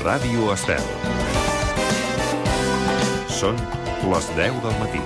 Ràdio Estel. Són les 10 del matí.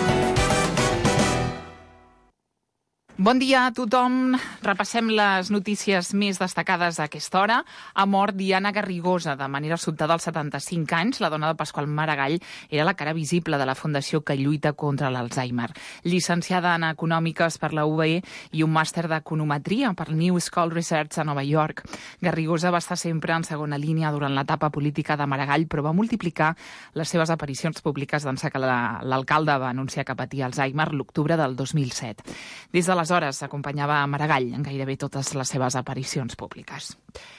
Bon dia a tothom. Repassem les notícies més destacades a aquesta hora. Ha mort Diana Garrigosa de manera sobtada als 75 anys. La dona de Pasqual Maragall era la cara visible de la fundació que lluita contra l'Alzheimer. Llicenciada en Econòmiques per la UBE i un màster d'Econometria per New School Research a Nova York. Garrigosa va estar sempre en segona línia durant l'etapa política de Maragall, però va multiplicar les seves aparicions públiques d'ençà que l'alcalde va anunciar que patia Alzheimer l'octubre del 2007. Des d'aleshores acompanyava a Maragall en gairebé totes les seves aparicions públiques.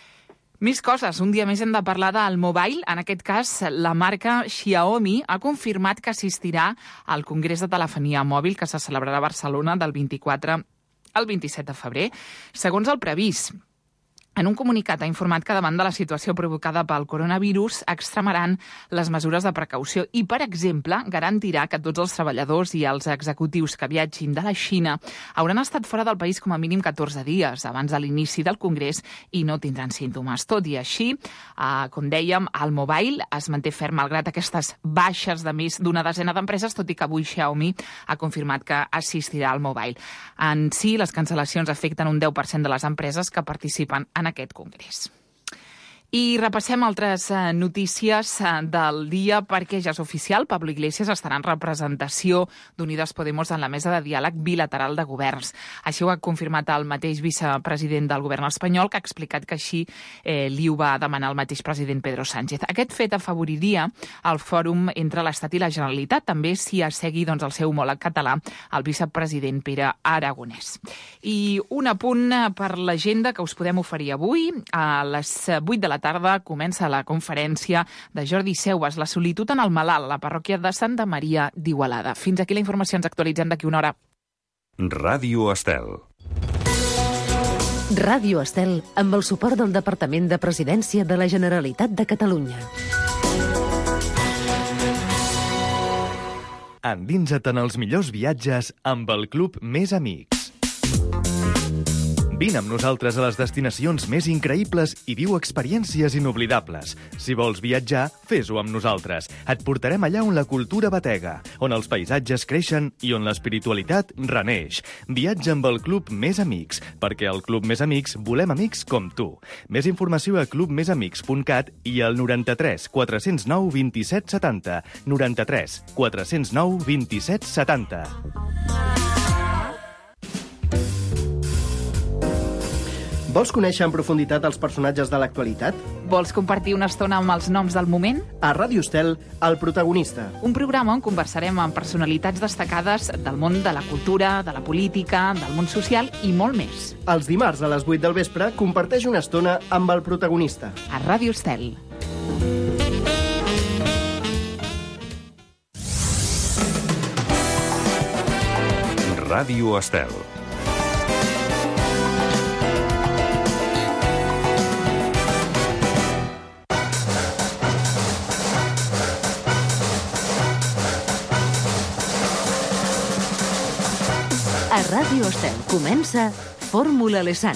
Més coses. Un dia més hem de parlar del mobile. En aquest cas, la marca Xiaomi ha confirmat que assistirà al Congrés de Telefonia Mòbil que se celebrarà a Barcelona del 24 al 27 de febrer, segons el previst. En un comunicat ha informat que davant de la situació provocada pel coronavirus extremaran les mesures de precaució i, per exemple, garantirà que tots els treballadors i els executius que viatgin de la Xina hauran estat fora del país com a mínim 14 dies abans de l'inici del Congrés i no tindran símptomes. Tot i així, com dèiem, el mobile es manté ferm malgrat aquestes baixes de més d'una desena d'empreses, tot i que avui Xiaomi ha confirmat que assistirà al mobile. En si, les cancel·lacions afecten un 10% de les empreses que participen en aquest congrés. I repassem altres notícies del dia perquè ja és oficial. Pablo Iglesias estarà en representació d'Unidas Podemos en la mesa de diàleg bilateral de governs. Així ho ha confirmat el mateix vicepresident del govern espanyol, que ha explicat que així li ho va demanar el mateix president Pedro Sánchez. Aquest fet afavoriria el fòrum entre l'Estat i la Generalitat, també si assegui el seu homòleg català, el vicepresident Pere Aragonès. I un apunt per l'agenda que us podem oferir avui. A les 8 de la tarda comença la conferència de Jordi Seues, La solitud en el malalt, a la parròquia de Santa Maria d'Igualada. Fins aquí la informació, ens actualitzem d'aquí una hora. Ràdio Estel. Ràdio Estel, amb el suport del Departament de Presidència de la Generalitat de Catalunya. Endinsa't en els millors viatges amb el Club Més Amics. Vine amb nosaltres a les destinacions més increïbles i viu experiències inoblidables. Si vols viatjar, fes-ho amb nosaltres. Et portarem allà on la cultura batega, on els paisatges creixen i on l'espiritualitat reneix. Viatja amb el Club Més Amics, perquè al Club Més Amics volem amics com tu. Més informació a clubmesamics.cat i al 93 409 27 70. 93 409 27 70. Vols conèixer en profunditat els personatges de l'actualitat? Vols compartir una estona amb els noms del moment? A Ràdio Estel, El protagonista. Un programa on conversarem amb personalitats destacades del món de la cultura, de la política, del món social i molt més. Els dimarts a les 8 del vespre comparteix una estona amb El protagonista. A Ràdio Estel. Ràdio Estel. A Ràdio Estel comença Fórmula Lesan.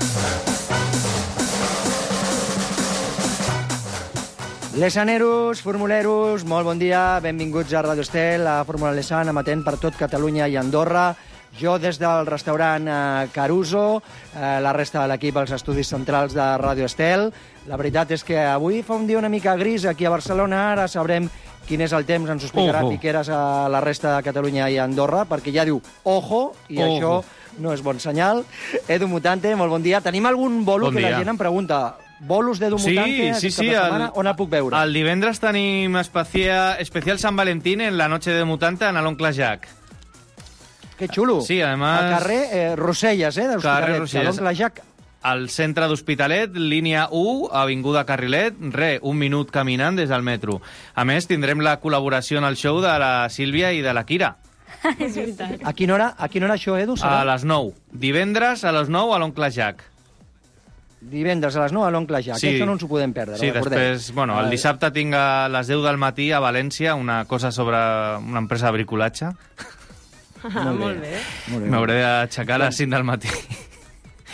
Lesaneros, formuleros, molt bon dia, benvinguts a Ràdio Estel, a Fórmula Lesan, amatent per tot Catalunya i Andorra. Jo des del restaurant Caruso, la resta de l'equip als estudis centrals de Ràdio Estel. La veritat és que avui fa un dia una mica gris aquí a Barcelona, ara sabrem quin és el temps, ens ho explicarà Piqueras a la resta de Catalunya i Andorra, perquè ja diu ojo, i això no és bon senyal. Edu Mutante, molt bon dia. Tenim algun bolo que la gent em pregunta. Bolos d'Edu Mutante aquesta setmana, on el puc veure? El divendres tenim especial Sant Valentín en la noche de Mutante en l'Oncle Jack. Que xulo. Sí, además... Al carrer Roselles, de l'Hospitalet, de l'Oncle Jack. Al centre d'Hospitalet, línia 1, avinguda Carrilet, un minut caminant des del metro. A més, tindrem la col·laboració en el show de la Sílvia i de la Kira. És veritat. A quina hora això, Edu? Serà? A les 9. Divendres a les 9 a l'Oncle Jack. Divendres a les 9 a l'Oncle Jack. Sí. Això no ens ho podem perdre. Sí, després, el dissabte tinc a les 10 del matí a València una cosa sobre una empresa de bricolatge. Molt bé. M'hauré d'aixecar a les 5 del matí.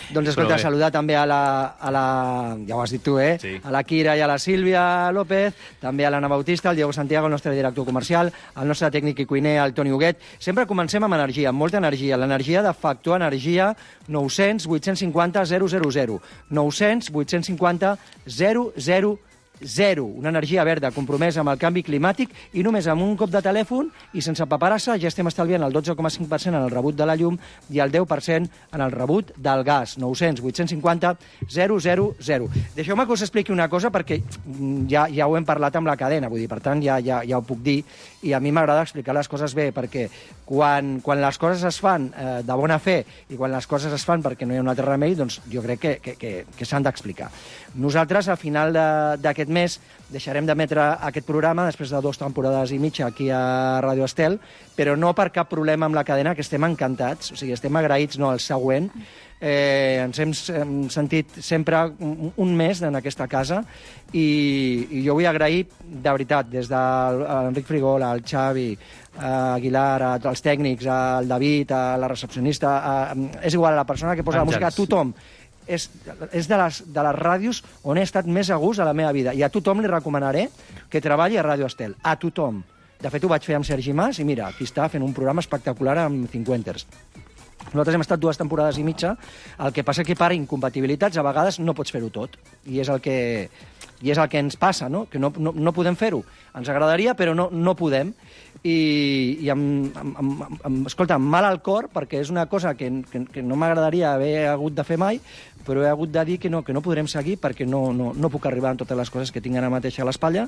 Doncs escolta, saludar també a la... Ja ho has dit tu, Sí. A la Kira i a la Sílvia López, també a l'Anna Bautista, al Diego Santiago, el nostre director comercial, el nostre tècnic i cuiner, el Toni Huguet. Sempre comencem amb energia, amb molta energia. L'energia de Factor Energia, 900 850 000. 900 850 000. Una energia verda compromesa amb el canvi climàtic i només amb un cop de telèfon i sense paperassa ja estem estalviant el 12,5% en el rebut de la llum i el 10% en el rebut del gas. 900 850 000. Deixeu-me que us expliqui una cosa perquè ja ho hem parlat amb la cadena, vull dir, per tant ja ho puc dir, i a mi m'agrada explicar les coses bé, perquè quan les coses es fan de bona fe i quan les coses es fan perquè no hi ha un altre remei, doncs jo crec que s'han d'explicar. Nosaltres, a final d'aquest mes, deixarem d'emetre aquest programa després de 2 temporades i mitja aquí a Ràdio Estel, però no per cap problema amb la cadena, que estem encantats, o sigui, estem agraïts, no, al següent. Ens hem sentit sempre un mes en aquesta casa i jo vull agrair, de veritat, des de l'Enric Frigola, al Xavi, a Aguilar, als tècnics, al David, a la recepcionista, és igual, a la persona que posa la música, a tothom. És de les ràdios on he estat més a gust a la meva vida. I a tothom li recomanaré que treballi a Ràdio Estel. A tothom. De fet, ho vaig fer amb Sergi Mas i mira, aquí està fent un programa espectacular amb Cinquenters. Nosaltres hem estat 2 temporades i mitja. El que passa que per incompatibilitats a vegades no pots fer-ho tot. I és el que ens passa, no? Que no podem fer-ho. Ens agradaria, però no podem. I escolta, amb mal al cor, perquè és una cosa que no m'agradaria haver hagut de fer mai, però he hagut de dir que no podrem seguir perquè no puc arribar en totes les coses que tinc ara mateix a l'espatlla.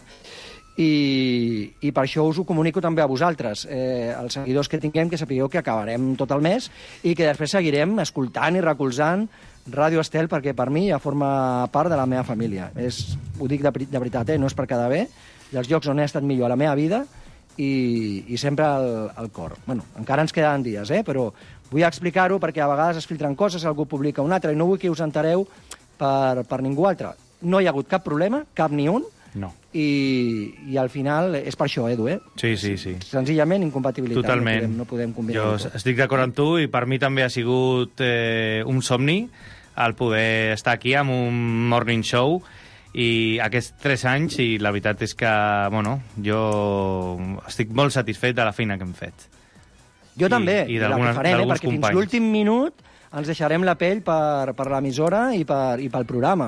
I per això us ho comunico també a vosaltres, els seguidors que tinguem, que sapigueu que acabarem tot el mes i que després seguirem escoltant i recolzant Ràdio Estel, perquè per mi ja forma part de la meva família. Ho dic de veritat, no és per quedar bé, dels llocs on he estat millor a la meva vida i sempre al cor. Bueno, encara ens queden dies, però vull explicar-ho perquè a vegades es filtren coses, algú publica una altra i no vull que us entereu per ningú altre. No hi ha hagut cap problema, cap ni un, no. I al final és per això, Edu, Sí. Senzillament incompatibilitat. Totalment. No podem combinar. Jo estic d'acord amb tu i per mi també ha sigut un somni el poder estar aquí amb un morning show i aquests 3 anys, i la veritat és que, jo estic molt satisfet de la feina que hem fet. Jo també, i la que farem, perquè companys. fins l'últim minut ens deixarem la pell per l'emissora i pel programa.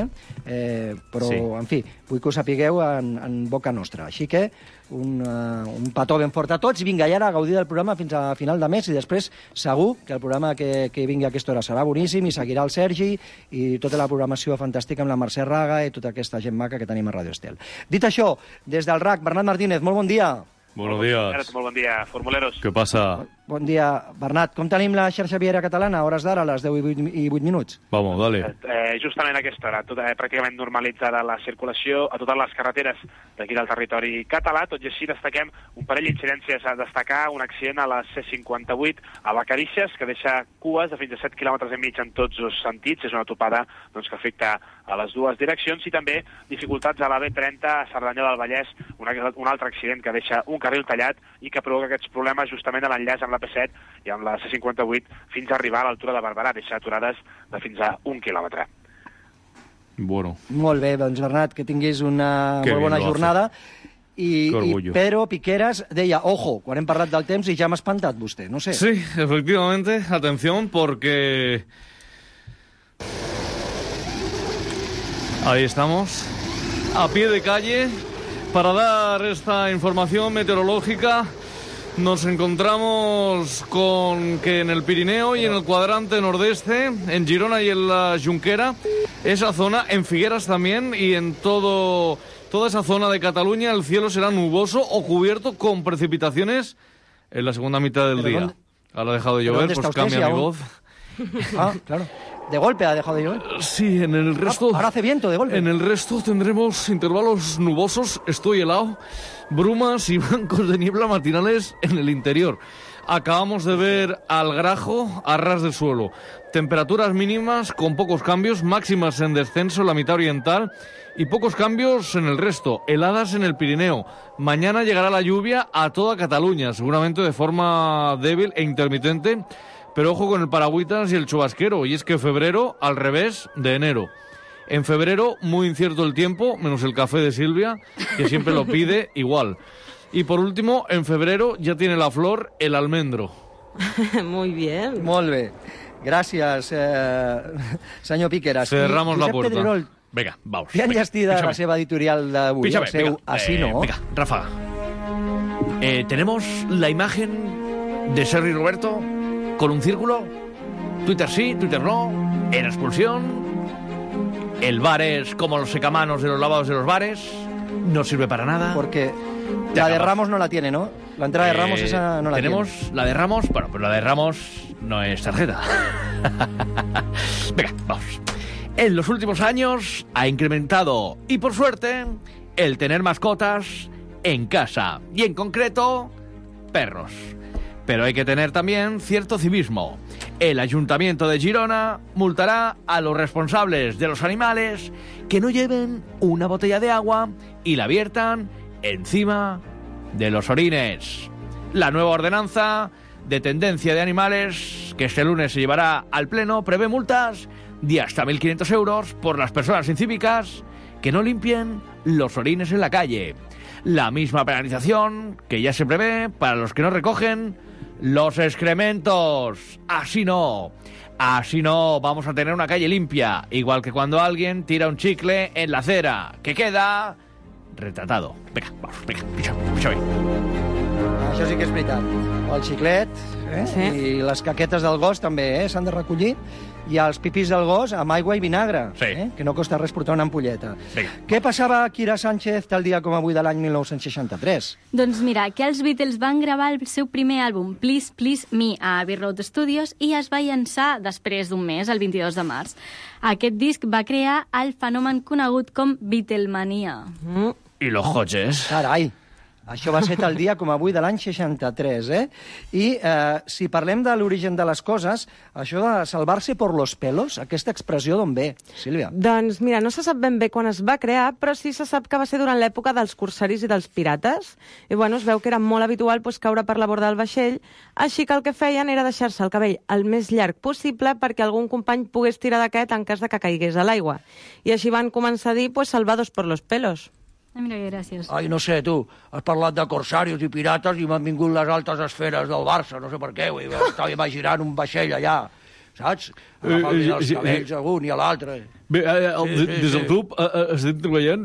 Però, sí. En fi, vull que ho sapigueu en boca nostra. Així que un petó ben fort a tots i vinga, i ara a gaudir del programa fins a final de mes i després segur que el programa que vingui a aquesta hora serà boníssim i seguirà el Sergi i tota la programació fantàstica amb la Mercè Raga i tota aquesta gent maca que tenim a Ràdio Estel. Dit això, des del RAC, Bernat Martínez, molt bon dia. Buenos días. Molt bon dia, formuleros. ¿Qué pasa? Bon dia, Bernat. Com tenim la xarxa viària catalana a hores d'ara, a les 10 i 8 minuts? Vamos, dale. Justament a aquesta hora, pràcticament normalitzada la circulació a totes les carreteres d'aquí del territori català. Tot i així destaquem un parell d'incidències a destacar, un accident a la C58 a Vacarisses, que deixa cues de fins a 7 km i mig en tots els sentits. És una topada que afecta a les dues direccions, i també dificultats a la B30 a Cerdanyola del Vallès, un altre accident que deixa un carril tallat i que provoca aquests problemes justament a l'enllaç amb la P7 i amb la C58 fins a arribar a l'altura de Barberà, deixa aturades de fins a 1 quilòmetre. Bueno. Molt bé, doncs Bernat, que tinguis una molt bona jornada. I Pedro Piqueras deia, ojo, quan hem parlat del temps i ja m'ha espantat vostè, no sé. Sí, efectivamente, atención, porque... Ahí estamos, a pie de calle, para dar esta información meteorológica. Nos encontramos con que en el Pirineo y en el cuadrante nordeste, en Girona y en la Junquera, esa zona, en Figueras también, y en toda esa zona de Cataluña, el cielo será nuboso o cubierto con precipitaciones en la segunda mitad del día. Ahora ha dejado de llover, pues cambia mi voz. Ah, claro. ¿De golpe ha dejado de llover? Sí, en el resto... Ahora hace viento de golpe. En el resto tendremos intervalos nubosos, estoy helado, brumas y bancos de niebla matinales en el interior. Acabamos de ver al Grajo a ras de suelo. Temperaturas mínimas con pocos cambios, máximas en descenso en la mitad oriental y pocos cambios en el resto. Heladas en el Pirineo. Mañana llegará la lluvia a toda Cataluña, seguramente de forma débil e intermitente, Pero ojo con el paragüitas y el chubasquero, y es que febrero al revés de enero. En febrero, muy incierto el tiempo, menos el café de Silvia, que siempre lo pide igual. Y por último, en febrero ya tiene la flor el almendro. Muy bien. Molt bé. Gràcies, senyor Piqueras. Cerramos la Josep puerta. Pedrerol, Venga, vamos. què enllestida Píchame. la seva editorial d'avui? Píchame, El seu venga. Así no. Venga, Rafa. Tenemos la imagen de Sergi Roberto con un círculo. Twitter sí, Twitter no. En expulsión. El bar es como los secamanos de los lavados de los bares. No sirve para nada. Porque Te la de acabas. Ramos no la tiene, ¿no? La entrada de Ramos esa no la tenemos tiene. la de Ramos, bueno, pero la de Ramos no es tarjeta. Venga, vamos. En los últimos años ha incrementado, y por suerte, el tener mascotas en casa. Y en concreto, perros. Pero hay que tener también cierto civismo. El Ayuntamiento de Girona multará a los responsables de los animales que no lleven una botella de agua y la viertan encima de los orines. La nueva ordenanza de tendencia de animales, que este lunes se llevará al Pleno, prevé multas de hasta 1.500 euros por las personas incívicas que no limpien los orines en la calle. La misma penalización que ya se prevé para los que no recogen los excrementos. Así no, vamos a tener una calle limpia, igual que cuando alguien tira un chicle en la acera, que queda retratado. Venga, vamos, venga, picha bé. Això sí que és veritat. El xiclet Sí. i les caquetes del gos també s'han de recollir, i els pipís del gos amb aigua i vinagre, Sí. que no costa res portar una ampolleta. Vinga. Què passava a Kira Sánchez tal dia com avui de l'any 1963? Doncs mira, que els Beatles van gravar el seu primer àlbum, Please Please Me, a Abbey Road Studios, i es va llançar després d'un mes, el 22 de març. Aquest disc va crear el fenomen conegut com Beatlemania. I los coches. Carai, això va ser tal dia com avui de l'any 63, I si parlem de l'origen de les coses, això de salvar-se por los pelos, aquesta expressió d'on ve, Sílvia? Doncs mira, no se sap ben bé quan es va crear, però sí se sap que va ser durant l'època dels corsaris i dels pirates. I bueno, es veu que era molt habitual caure per la borda del vaixell, així que el que feien era deixar-se el cabell el més llarg possible perquè algun company pogués tirar d'aquest en cas de que caigués a l'aigua. I així van començar a dir salvados por los pelos. Mira que gràcies. Ai, no sé, tu, has parlat de corsarios i pirates i m'han vingut les altes esferes del Barça, no sé per què, estava imaginant un vaixell allà, saps? Agafant-li els cabells a un i a l'altre. Bé, des del club estem treballant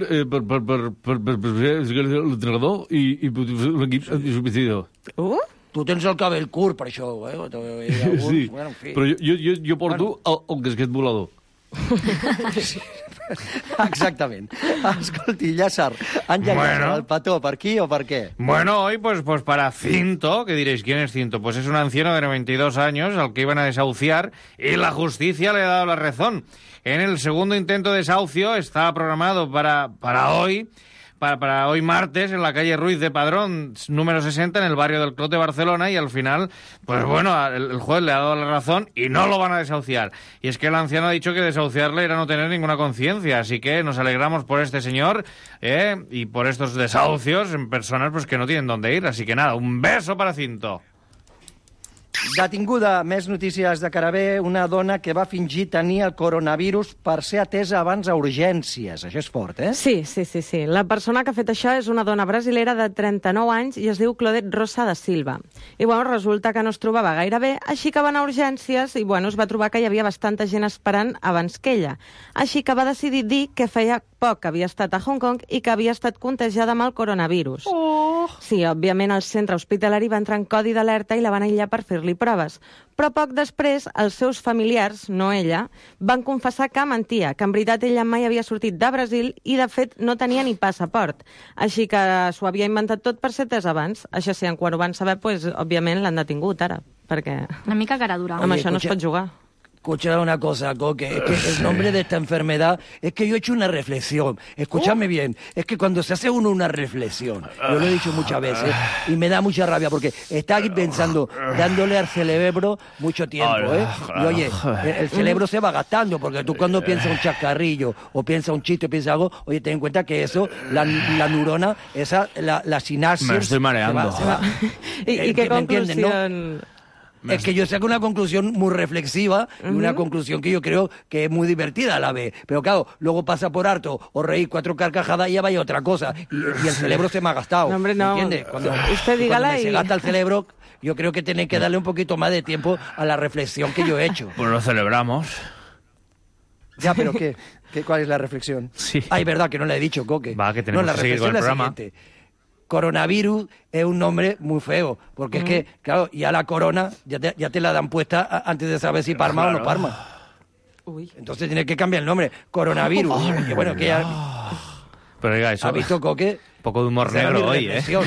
per ser l'entrenador i l'equip antisobicidio. Tu tens el cabell curt per això, Sí, però jo porto el casquet volador. Exactament. Escolti, Llàcer, han llegat el petó per aquí o per què? Bueno, hoy pues para Cinto, que diréis, ¿quién es Cinto? Pues es un anciano de 92 años al que iban a desahuciar y la justicia le ha dado la razón. En el segundo intento de desahucio está programado para hoy, para hoy martes, en la calle Ruiz de Padrón, número 60, en el barrio del Clot de Barcelona, y al final, pues bueno, el juez le ha dado la razón y no lo van a desahuciar. Y es que el anciano ha dicho que desahuciarle era no tener ninguna conciencia, así que nos alegramos por este señor y por estos desahucios en personas pues que no tienen dónde ir. Así que nada, un beso para Cinto. Detinguda, més notícies de Carabé, una dona que va fingir tenir el coronavirus per ser atesa abans a urgències. Això és fort, Sí. La persona que ha fet això és una dona brasilera de 39 anys i es diu Claudette Rosa da Silva. I bueno, resulta que no es trobava gaire bé, així que va anar a urgències i bueno, es va trobar que hi havia bastanta gent esperant abans que ella. Així que va decidir dir que feia poc que havia estat a Hong Kong i que havia estat contagiada amb el coronavirus. Sí, òbviament el centre hospitalari va entrar en codi d'alerta i la van aïllar per fer-li proves. Però poc després, els seus familiars, no ella, van confessar que mentia, que en veritat ella mai havia sortit de Brasil i, de fet, no tenia ni passaport. Així que s'ho havia inventat tot per ser atesa abans. Això sí, quan ho van saber, pues, òbviament l'han detingut ara, perquè... Una mica cara dura. Amb això no es pot jugar. Escucha una cosa, Coque, es que el nombre de esta enfermedad es que yo he hecho una reflexión. Escúchame bien, es que cuando se hace uno una reflexión, yo lo he dicho muchas veces, y me da mucha rabia porque está aquí pensando, dándole al cerebro mucho tiempo, Y oye, el cerebro se va gastando, porque tú cuando piensas un chascarrillo, o piensas un chiste, o piensas algo, oye, ten en cuenta que eso, la neurona, esa, la sinapsis... Me estoy mareando. ¿Y qué conclusión...? Es que yo saco una conclusión muy reflexiva y una conclusión que yo creo que es muy divertida a la vez. Pero claro, luego pasa por harto o reír 4 carcajadas y ya vaya otra cosa. Y el cerebro se me ha gastado. No, hombre, no. ¿Entiendes? Cuando Dígala se gasta el cerebro, yo creo que tiene que darle un poquito más de tiempo a la reflexión que yo he hecho. Pues lo celebramos. Ya, pero ¿qué? ¿Cuál es la reflexión? Sí. Ay, verdad que no le he dicho, Coque. Va, que tenemos la que seguir con el reflexión es la programa. siguiente. Coronavirus es un nombre muy feo, porque es que, claro, ya la corona ya te la dan puesta antes de saber si parma o no parma. Uy. Entonces tienes que cambiar el nombre. Coronavirus. Que bueno, que ya... Pero oiga, eso... ¿Ha visto, Coque? Un poco de humor Esa era negro mi hoy, reflexión.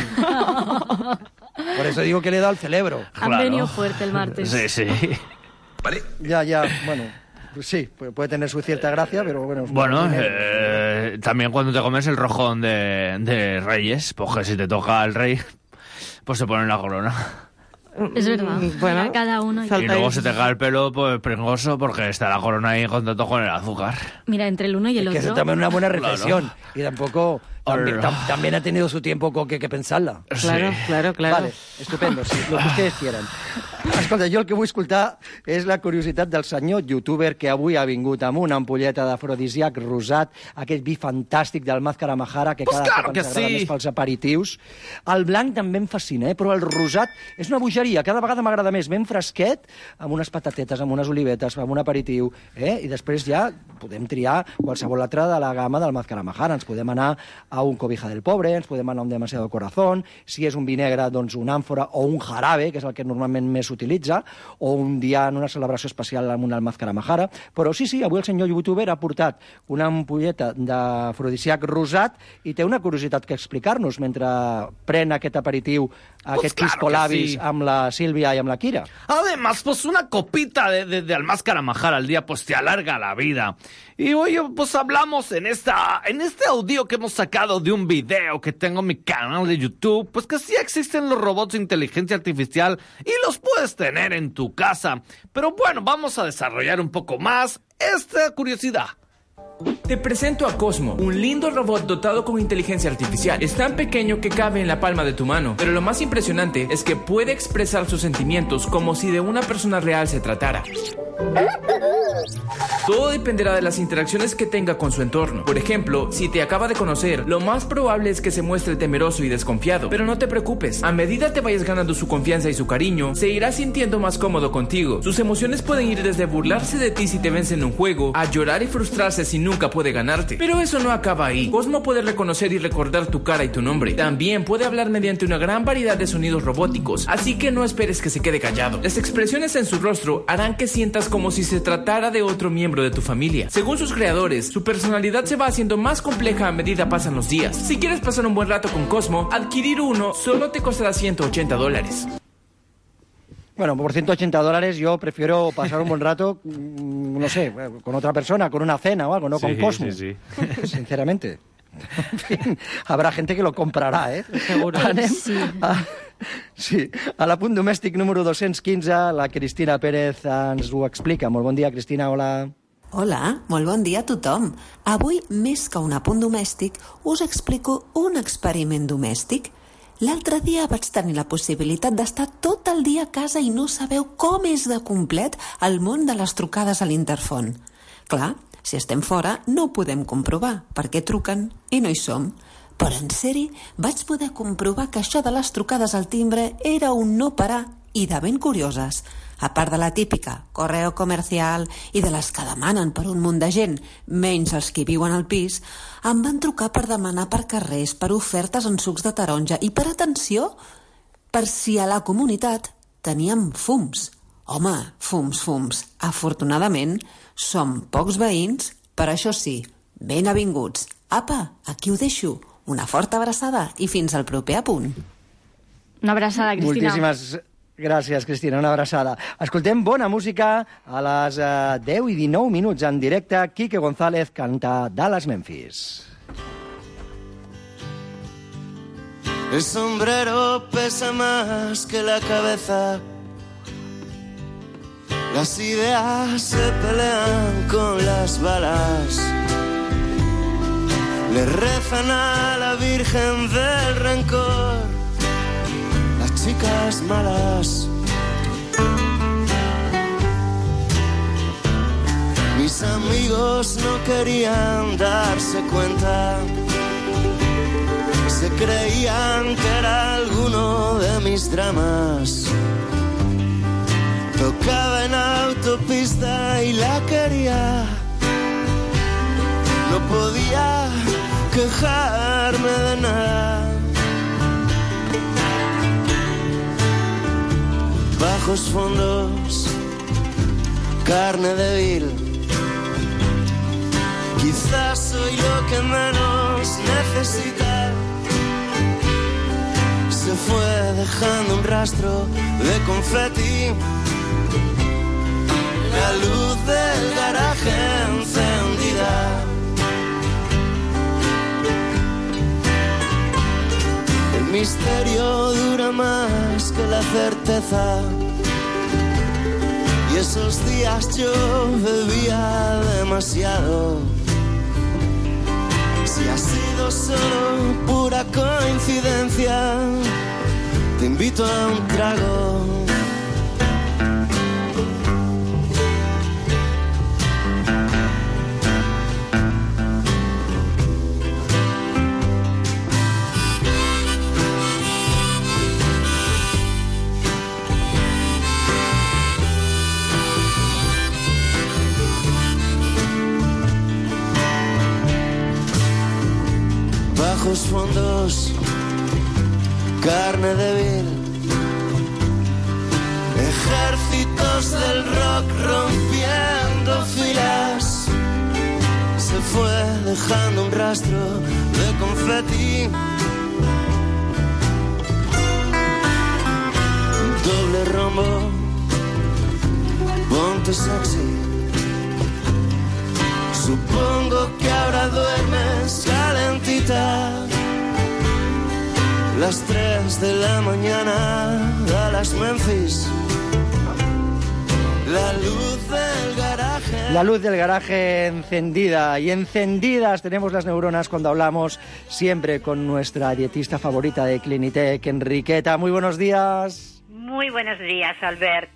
Por eso digo que le he dado al cerebro. Han venido fuerte el martes. Sí, sí. Vale. Ya, bueno... Pues sí, puede tener su cierta gracia, pero bueno... Bueno, también cuando te comes el rojón de Reyes, pues que si te toca el rey, pues se pone la corona. Es verdad. Bueno, cada uno. Y luego se te cae el pelo pues pringoso porque está la corona ahí en contacto con el azúcar. Mira, entre el uno y el Es que otro. eso también es una buena reflexión. Claro. Y tampoco... También ha tenido su tiempo, Coque, que pensarla. Claro, Sí. claro. Vale, estupendo, sí, el que ustedes quieran. Escolta, jo el que vull escoltar és la curiositat del senyor youtuber que avui ha vingut amb una ampolleta d'afrodisíac rosat, aquest vi fantàstic del Màscara Mahara, que Pues cada claro cop que ens agrada sí. més pels aperitius. El blanc també em fascina, però el rosat és una bogeria. Cada vegada m'agrada més, ben fresquet, amb unes patatetes, amb unes olivetes, amb un aperitiu, i després ja podem triar qualsevol altre de la gamma del Màscara Mahara. Ens podem anar a un Cobija del Pobre, ens podem anar a un Demasiado Corazón, si és un vi negre, doncs un àmfora o un jarabe, que és el que normalment més s'utilitza, o un dia en una celebració especial amb un Màscara Mahara. Però sí, avui el senyor youtuber ha portat una ampolleta d'afrodisíac rosat i té una curiositat que explicar-nos mentre pren aquest aperitiu, aquest piscolabis sí. amb la Sílvia i amb la Kira. Además, pues una copita de Almáscara Mahara al día pues te alarga la vida. Y hoy pues hablamos en este audio que hemos sacado de un video que tengo en mi canal de YouTube, pues que sí existen los robots de inteligencia artificial y los puedes tener en tu casa. Pero bueno, vamos a desarrollar un poco más esta curiosidad. Te presento a Cosmo, un lindo robot dotado con inteligencia artificial. Es tan pequeño que cabe en la palma de tu mano, pero lo más impresionante es que puede expresar sus sentimientos como si de una persona real se tratara. Todo dependerá de las interacciones que tenga con su entorno. Por ejemplo, si te acaba de conocer, lo más probable es que se muestre temeroso y desconfiado. Pero no te preocupes, a medida te vayas ganando su confianza y su cariño, se irá sintiendo más cómodo contigo. Sus emociones pueden ir desde burlarse de ti si te vence en un juego, a llorar y frustrarse si nunca puede ganarte. Pero eso no acaba ahí. Cosmo puede reconocer y recordar tu cara y tu nombre. También puede hablar mediante una gran variedad de sonidos robóticos, así que no esperes que se quede callado. Las expresiones en su rostro harán que sientas como si se tratara de otro miembro de tu familia. Según sus creadores, su personalidad se va haciendo más compleja a medida pasan los días. Si quieres pasar un buen rato con Cosmo, adquirir uno solo te costará $180. Bueno, por $180 yo prefiero pasar un buen rato, no sé, con otra persona, con una cena o algo, no con Cosmo. Sí. Sinceramente. En fin, habrá gente que lo comprarà, Seguro. Anem Sí. a l'apunt domèstic número 215, la Cristina Pérez ens ho explica. Molt bon dia, Cristina, hola. Hola, molt bon dia a tothom. Avui, més que un apunt domèstic, us explico un experiment domèstic. L'altre dia vaig tenir la possibilitat d'estar tot el dia a casa i no sabeu com és de complet el món de les trucades a l'interfon. Clar, si estem fora no ho podem comprovar, perquè truquen i no hi som. Però en sèrie vaig poder comprovar que això de les trucades al timbre era un no parar i de ben curioses. A part de la típica correo comercial i de les que demanen per un munt de gent, menys els que viuen al pis, em van trucar per demanar per carrers, per ofertes en sucs de taronja i per atenció, per si a la comunitat teníem fums. Home, fums. Afortunadament, som pocs veïns, però això sí, ben avinguts. Apa, aquí ho deixo. Una forta abraçada i fins al proper apunt. Una abraçada, Cristina. Moltíssimes gràcies, Cristina, una abraçada. Escoltem bona música a les 10 i 19 minuts en directe. Quique González canta Dallas Memphis. El sombrero pesa más que la cabeza. Las ideas se pelean con las balas. Le rezan a la Virgen del Rencor las chicas malas. amigos no querían darse cuenta. Se creían que era alguno de mis dramas. Tocaba en autopista y la quería. No podía quejarme de nada. Bajos fondos, carne débil. Quizás soy lo que menos necesita. Se fue dejando un rastro de confeti. La luz del garaje encendida. El misterio dura más que la certeza. Y esos días yo bebía demasiado. Si ha sido solo pura coincidencia, te invito a un trago. Bajos fondos, carne débil, ejércitos del rock rompiendo filas. Se fue dejando un rastro de confeti. Doble rombo, ponte sexy. Supongo que ahora duermes calentita. Las 3 de la mañana, Dallas, Memphis. La luz del garaje. La luz del garaje encendida. Y encendidas tenemos las neuronas cuando hablamos siempre con nuestra dietista favorita de Clinitec, Enriqueta. Muy buenos días. Muy buenos días, Albert.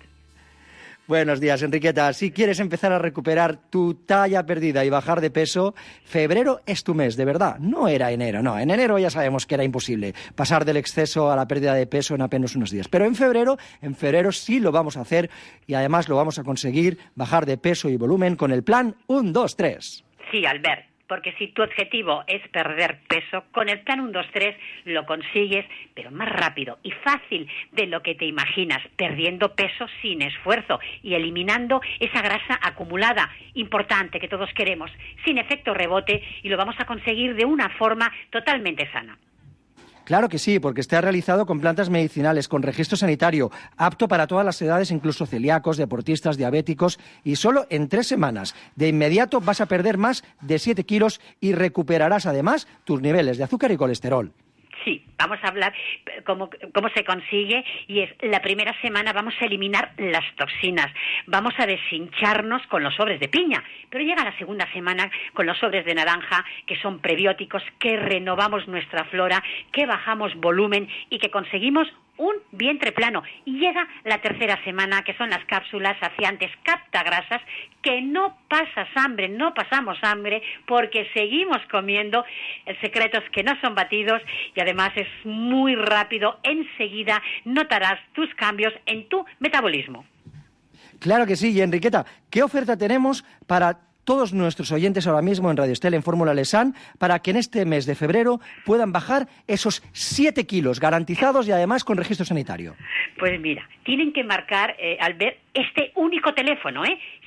Buenos días, Enriqueta. Si quieres empezar a recuperar tu talla perdida y bajar de peso, febrero es tu mes, de verdad. No era enero, no. En enero ya sabemos que era imposible pasar del exceso a la pérdida de peso en apenas unos días. Pero en febrero sí lo vamos a hacer y además lo vamos a conseguir bajar de peso y volumen con el plan 1, 2, 3. Sí, Albert. Porque si tu objetivo es perder peso, con el plan 1, 2, 3 lo consigues, pero más rápido y fácil de lo que te imaginas, perdiendo peso sin esfuerzo y eliminando esa grasa acumulada, importante, que todos queremos, sin efecto rebote, y lo vamos a conseguir de una forma totalmente sana. Claro que sí, porque está realizado con plantas medicinales, con registro sanitario, apto para todas las edades, incluso celíacos, deportistas, diabéticos, y solo en 3 semanas. De inmediato vas a perder más de 7 kilos y recuperarás además tus niveles de azúcar y colesterol. Sí, vamos a hablar cómo se consigue, y es la primera semana vamos a eliminar las toxinas, vamos a deshincharnos con los sobres de piña, pero llega la segunda semana con los sobres de naranja, que son prebióticos, que renovamos nuestra flora, que bajamos volumen y que conseguimos un vientre plano. Y llega la tercera semana, que son las cápsulas saciantes captagrasas, que no pasas hambre, no pasamos hambre, porque seguimos comiendo. El secreto es que no son batidos y además es muy rápido. Enseguida notarás tus cambios en tu metabolismo. Claro que sí. Y Enriqueta, ¿qué oferta tenemos para todos nuestros oyentes ahora mismo en Radio Estel, en Fórmula Lesan, para que en este mes de febrero puedan bajar esos 7 kilos garantizados y además con registro sanitario? Pues mira, tienen que marcar, Albert, este único teléfono,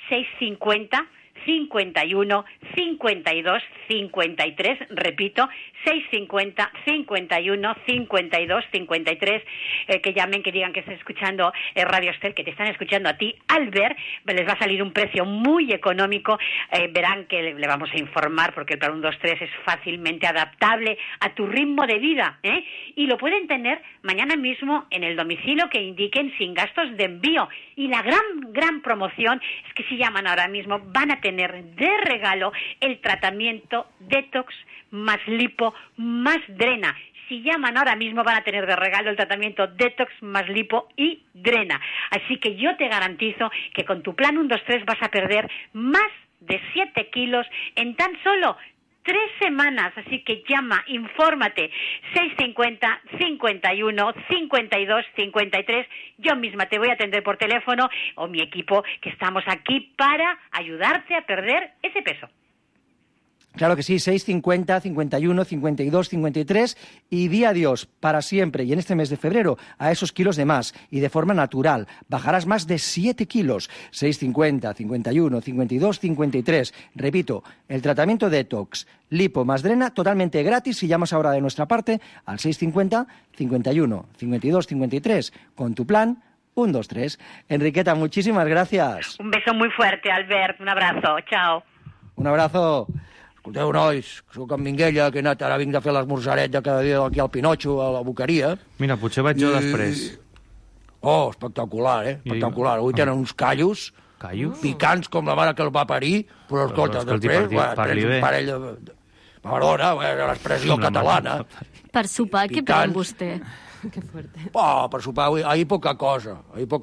650 51 52 53, repito, 650 51 52 53, que llamen, que digan que están escuchando Radio Estel, que te están escuchando a ti, Albert. Les va a salir un precio muy económico, verán que le vamos a informar, porque el plan 1, 2, 3 es fácilmente adaptable a tu ritmo de vida, y lo pueden tener mañana mismo en el domicilio que indiquen, sin gastos de envío. Y la gran promoción es que si llaman ahora mismo van a tener de regalo el tratamiento Detox más Lipo más Drena. Si llaman ahora mismo van a tener de regalo el tratamiento Detox más Lipo y Drena. Así que yo te garantizo que con tu plan 1, 2, 3 vas a perder más de 7 kilos en tan solo 3 semanas, así que llama, infórmate, 650 51 52 53. Yo misma te voy a atender por teléfono, o mi equipo, que estamos aquí para ayudarte a perder ese peso. Claro que sí, 650, 51, 52, 53 y di adiós para siempre y en este mes de febrero a esos kilos de más y de forma natural. Bajarás más de 7 kilos. 650, 51, 52, 53. Repito, el tratamiento detox, lipo más drena totalmente gratis si llamas ahora de nuestra parte al 650, 51, 52, 53 con tu plan 1, 2, 3. Enriqueta, muchísimas gracias. Un beso muy fuerte, Albert. Un abrazo. Chao. Un abrazo. Escolteu, nois, soc en Minguella, que he anat, ara vinc de fer l'esmorzaret de cada dia aquí al Pinotxo, a la Boqueria. Mira, potser vaig jo després. Oh, espectacular, espectacular. Avui tenen uns callos picants com la mare que el va parir, però escolta, després un parell de... Perdona, l'expressió catalana. Per sopar, què pren vostè? Que fuerte. Oh, per sopar, ahir poca cosa,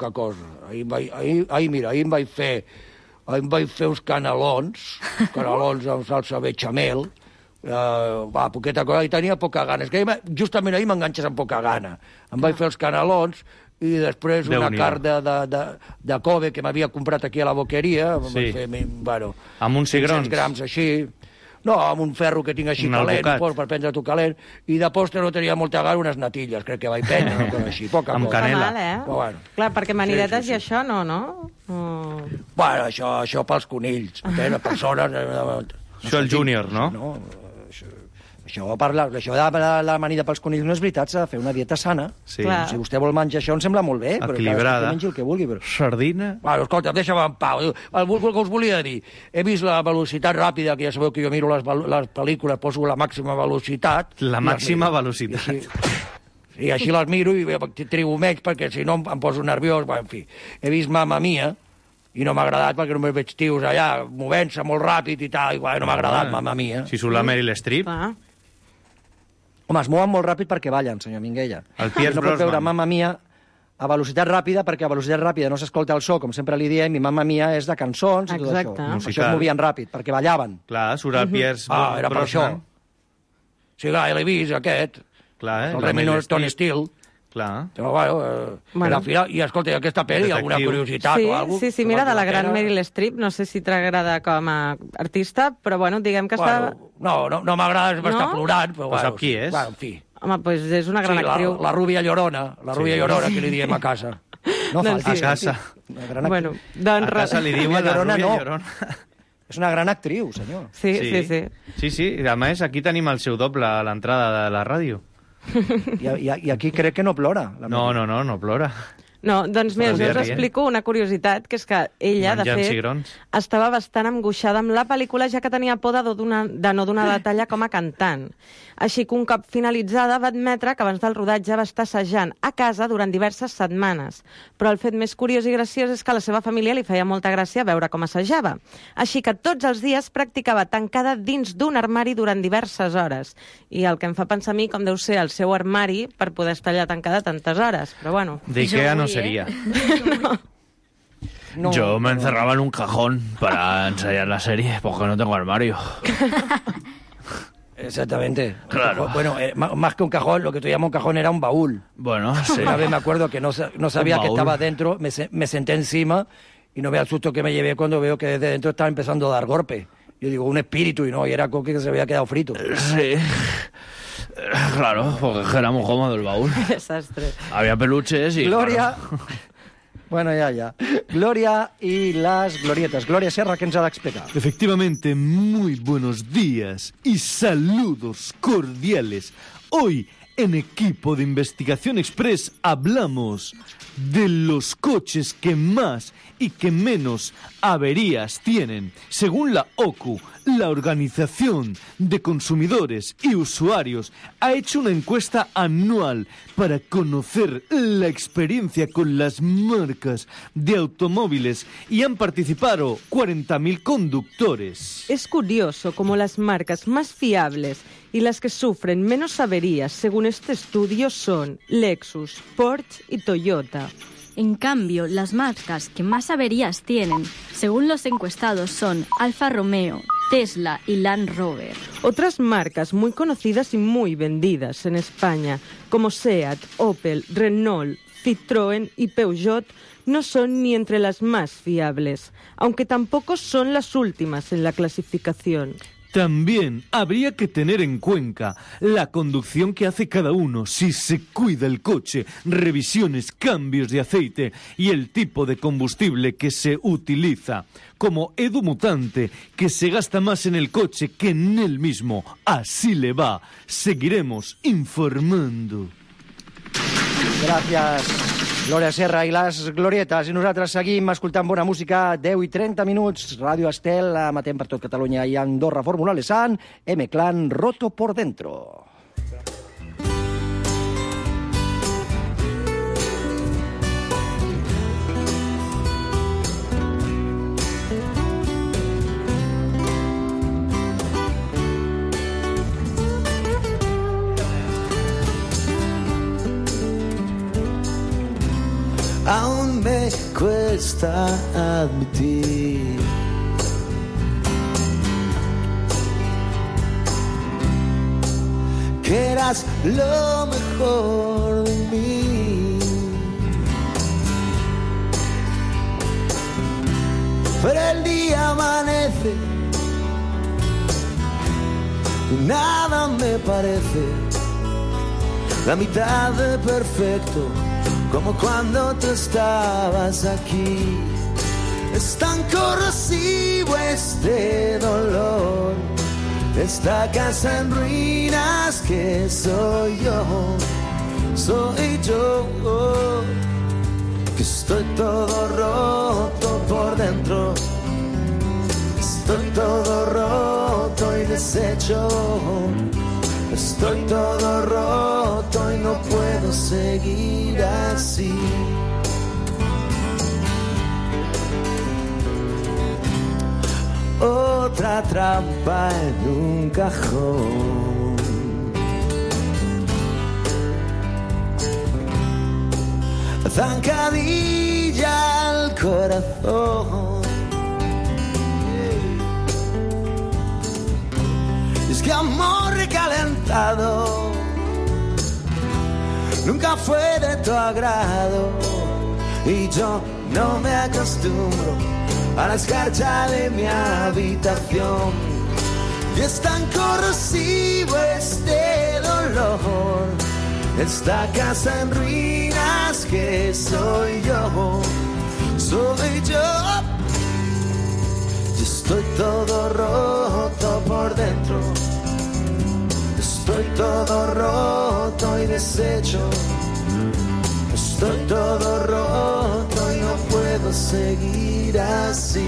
Ahir em vaig fer uns canelons amb salsa bechamel, poqueta cosa, i tenia poca gana. És que justament ahir m'enganxes amb poca gana. Em vaig fer els canelons i després una carn de Kobe que m'havia comprat aquí a la Boqueria. Amb uns cigrons? 500 grams així. No, amb un ferro que tinc així calent, per prendre-t'ho calent, i de postre no tenia molta gana, unes natilles, crec que vaig prendre, una cosa així, poca amb cosa. canela. Bueno. Clar, perquè maniretes i això no, no? Bueno, això pels conills, les persones... Això el júnior, no? No, això de la amanida pels conills no és veritat, s'ha de fer una dieta sana. Sí. Si vostè vol menjar això, em sembla molt bé, però equilibrada. mengi el que vulgui. Però... Sardina? Bueno, escolta, deixa'm en pau. El que us volia dir, he vist la velocitat ràpida, que ja sabeu que jo miro les pel·lícules, poso la màxima velocitat. La màxima velocitat. I així les miro i trigo menys, perquè si no em poso nerviós. En fi, he vist Mamma Mia, i no m'ha agradat perquè només veig tios allà movent-se molt ràpid i tal, i no m'ha agradat Mamma Mia. Si surt la Meryl Streep... Home, es mouen molt ràpid perquè ballen, senyor Minguella. El Pierce no pot Brosnan. veure Mamma Mia a velocitat ràpida, perquè a velocitat ràpida no s'escolta el so, com sempre li diem, i Mamma Mia és de cançons i tot això. Per això es movien ràpid, perquè ballaven. Clar, surt el Pierce Brosnan. Era per això. Sí, clar, l'he vist, aquest. Clar, el Remy Tony Steele. Clar. Però, bueno. I escolta, aquesta pel·li, alguna curiositat o alguna cosa? Sí, mira, de la gran Meryl Streep, no sé si t'agrada com a artista, però bueno, diguem que està... No m'agrada, està plorant, però sap qui és? En fi. Home, doncs és una gran actriu. La rubia llorona, Llorona, que li diem a casa. No, a casa. Bueno, a casa li diuen la rubia llorona. És una gran actriu, senyor. Sí, a més, aquí tenim el seu doble a l'entrada de la ràdio. I aquí crec que no plora. No plora. No, doncs mira, jo us explico una curiositat, que és que ella, de fet, estava bastant angoixada amb la pel·lícula, ja que tenia por de no donar la talla com a cantant. Així que un cop finalitzada va admetre que abans del rodatge va estar assajant a casa durant diverses setmanes. Però el fet més curiós i graciós és que a la seva família li feia molta gràcia veure com assajava. Així que tots els dies practicava tancada dins d'un armari durant diverses hores. I el que em fa pensar a mi com deu ser el seu armari per poder estar allà tancada tantes hores. Però bueno... De Ikea no sería. No. Yo me encerraba en un cajón para ensayar la serie, porque no tengo armario. Exactamente. Claro. Bueno, más que un cajón, lo que tú llamas un cajón era un baúl. Bueno, sí. Una vez me acuerdo que no sabía que estaba dentro, me senté encima y no vea el susto que me llevé cuando veo que desde dentro estaba empezando a dar golpe. Yo digo, un espíritu, y no, y era Coque que se había quedado frito. Sí. Claro, porque era muy cómodo el baúl. Desastre. Había peluches y... Gloria... Claro. Bueno, ya. Gloria y las glorietas. Gloria Serra, ¿qué nos ha de explicar? Efectivamente, muy buenos días y saludos cordiales. Hoy, en Equipo de Investigación Express, hablamos de los coches que más y que menos averías tienen. Según la OCU, la Organización de Consumidores y Usuarios ha hecho una encuesta anual para conocer la experiencia con las marcas de automóviles y han participado 40.000 conductores. Es curioso cómo las marcas más fiables y las que sufren menos averías, según este estudio, son Lexus, Porsche y Toyota. En cambio, las marcas que más averías tienen, según los encuestados, son Alfa Romeo, Tesla y Land Rover. Otras marcas muy conocidas y muy vendidas en España, como Seat, Opel, Renault, Citroën y Peugeot, no son ni entre las más fiables, aunque tampoco son las últimas en la clasificación. También habría que tener en cuenta la conducción que hace cada uno, si se cuida el coche, revisiones, cambios de aceite y el tipo de combustible que se utiliza. Como Edu Mutante, que se gasta más en el coche que en él mismo. Así le va. Seguiremos informando. Gràcies, Glòria Serra i les Glorietes. I nosaltres seguim escoltant bona música, 10 i 30 minuts. Ràdio Estel, emetent per tot Catalunya i Andorra, Fórmula Lesan, M-Clan, Roto por Dentro. Aún me cuesta admitir que eras lo mejor de mí, pero el día amanece y nada me parece la mitad de perfecto, como cuando tú estabas aquí. Es tan corrosivo este dolor, esta casa en ruinas que soy yo, que estoy todo roto por dentro, estoy todo roto y deshecho. Estoy todo roto y no puedo seguir así. Otra trampa en un cajón, zancadilla al corazón. Es que amor recalentado nunca fue de tu agrado, y yo no me acostumbro a la escarcha de mi habitación. Y es tan corrosivo este dolor, esta casa en ruinas que soy yo. Y estoy todo roto por dentro, estoy todo roto y deshecho. Estoy todo roto y no puedo seguir así.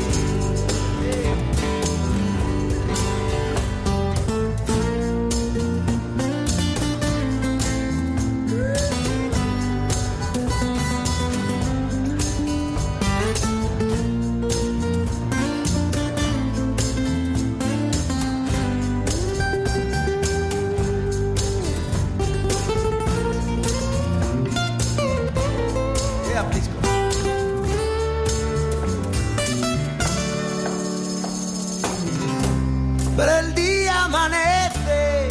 Pero el día amanece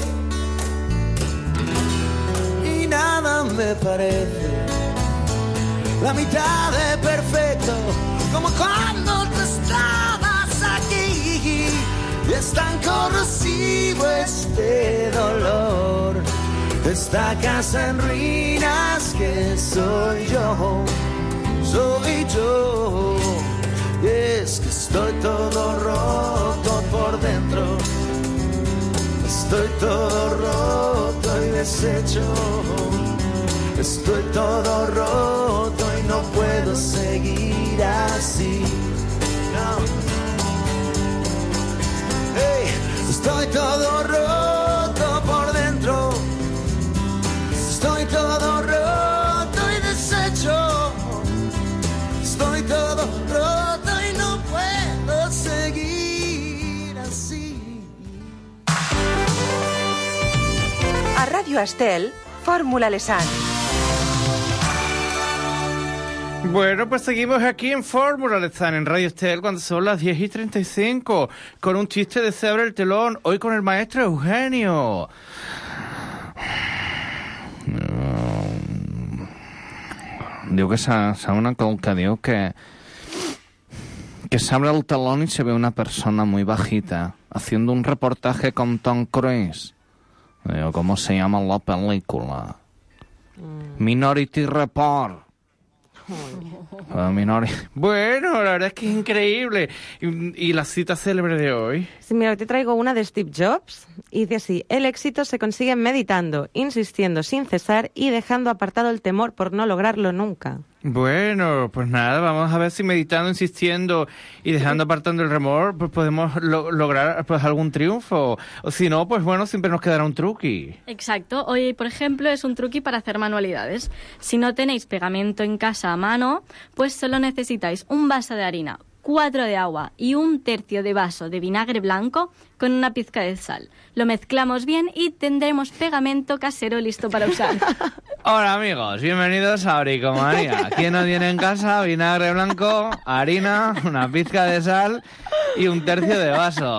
y nada me parece la mitad de perfecto, como cuando tú estabas aquí. Y es tan corrosivo este dolor, esta casa en ruinas que soy yo. Y es que estoy todo roto por dentro, estoy todo roto y deshecho. Estoy todo roto y no puedo seguir así. No. Hey, estoy todo roto por dentro, estoy todo roto y deshecho. Estoy todo roto y no puedo seguir así. A Ràdio Estel, Fórmula Lesan. Bueno, pues seguimos aquí en Fórmula, están en Radio Estel cuando son las 10:35, con un chiste de Se abre el telón, hoy con el maestro Eugenio. Digo que s'ha una cosa, digo que se abre el telón y se ve una persona muy bajita haciendo un reportaje con Tom Cruise. Digo, ¿cómo se llama la película? Minority Report. Bueno, la verdad es que es increíble. ¿Y la cita célebre de hoy? Sí, mira, te traigo una de Steve Jobs y dice así: el éxito se consigue meditando, insistiendo sin cesar y dejando apartado el temor por no lograrlo nunca. Bueno, pues nada, vamos a ver si meditando, insistiendo y dejando apartando el remor, pues podemos lograr pues algún triunfo. O si no, pues bueno, siempre nos quedará un truqui. Exacto. Hoy, por ejemplo, es un truqui para hacer manualidades. Si no tenéis pegamento en casa a mano, pues solo necesitáis un vaso de harina, 4 de agua y 1/3 de vaso de vinagre blanco con una pizca de sal. Lo mezclamos bien y tendremos pegamento casero listo para usar. Hola amigos, bienvenidos a Bricomanía. ¿Quién no tiene en casa vinagre blanco, harina, una pizca de sal y 1/3 de vaso?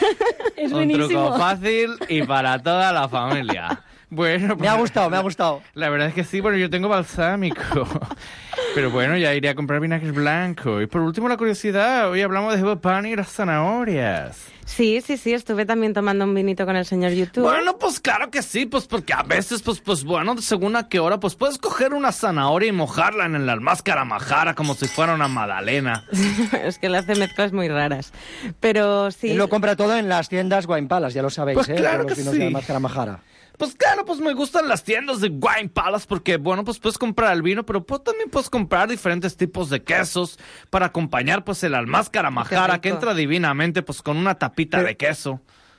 Es un buenísimo. Truco fácil y para toda la familia. Bueno, pues, me ha gustado. La verdad es que sí, bueno, yo tengo balsámico. Pero bueno, ya iré a comprar vinagre blanco. Y por último, la curiosidad, hoy hablamos de pan y las zanahorias. Sí, estuve también tomando un vinito con el señor YouTube. Bueno, pues claro que sí, pues porque a veces, pues bueno, según a qué hora, pues puedes coger una zanahoria y mojarla en el almáscara majara como si fuera una magdalena. Es que le hace mezclas muy raras. Pero sí. Él lo compra todo en las tiendas Wine Palace, ya lo sabéis, Pues claro que los vinos sí. de Almáscara Majara. Pues claro, pues me gustan las tiendas de Wine Palace porque, bueno, pues puedes comprar el vino, pero pues también puedes comprar diferentes tipos de quesos para acompañar, pues, el almáscara majara, que entra divinamente, pues, con una tapita de queso.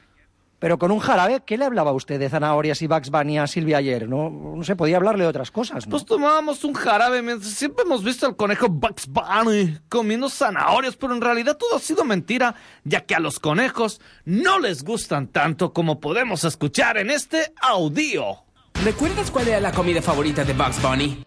Pero con un jarabe, ¿qué le hablaba usted de zanahorias y Bugs Bunny a Silvia ayer? No sé, podía hablarle de otras cosas, ¿no? Pues tomábamos un jarabe, siempre hemos visto al conejo Bugs Bunny comiendo zanahorias, pero en realidad todo ha sido mentira, ya que a los conejos no les gustan tanto como podemos escuchar en este audio. ¿Recuerdas cuál era la comida favorita de Bugs Bunny?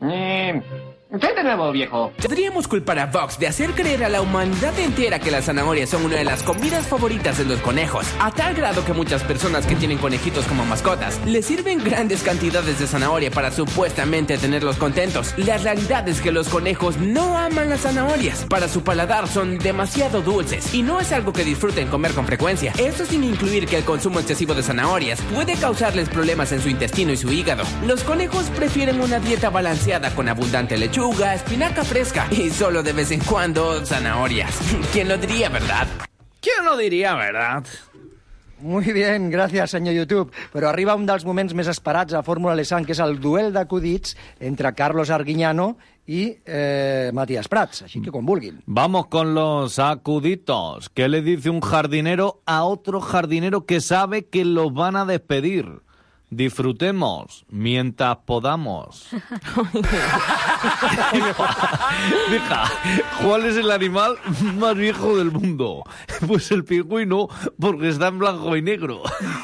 ¿Qué de nuevo, viejo? Podríamos culpar a Bugs de hacer creer a la humanidad entera que las zanahorias son una de las comidas favoritas de los conejos, a tal grado que muchas personas que tienen conejitos como mascotas les sirven grandes cantidades de zanahoria para supuestamente tenerlos contentos. La realidad es que los conejos no aman las zanahorias. Para su paladar son demasiado dulces y no es algo que disfruten comer con frecuencia. Esto sin incluir que el consumo excesivo de zanahorias puede causarles problemas en su intestino y su hígado. Los conejos prefieren una dieta balanceada con abundante lechuga, espinaca fresca y solo de vez en cuando zanahorias. ¿Quién lo diría, verdad? ¿Quién lo diría, verdad? Muy bien, gràcies, senyor YouTube. Però arriba un dels moments més esperats a Fórmula Lesan, que és el duel d'acudits entre Carlos Arguiñano y Matías Prats, así que con vulguin. Vamos con los acuditos. ¿Qué le dice un jardinero a otro jardinero que sabe que los van a despedir? Disfrutemos mientras podamos. Hija, ¿cuál es el animal más viejo del mundo? Pues el pingüino, porque está en blanco y negro.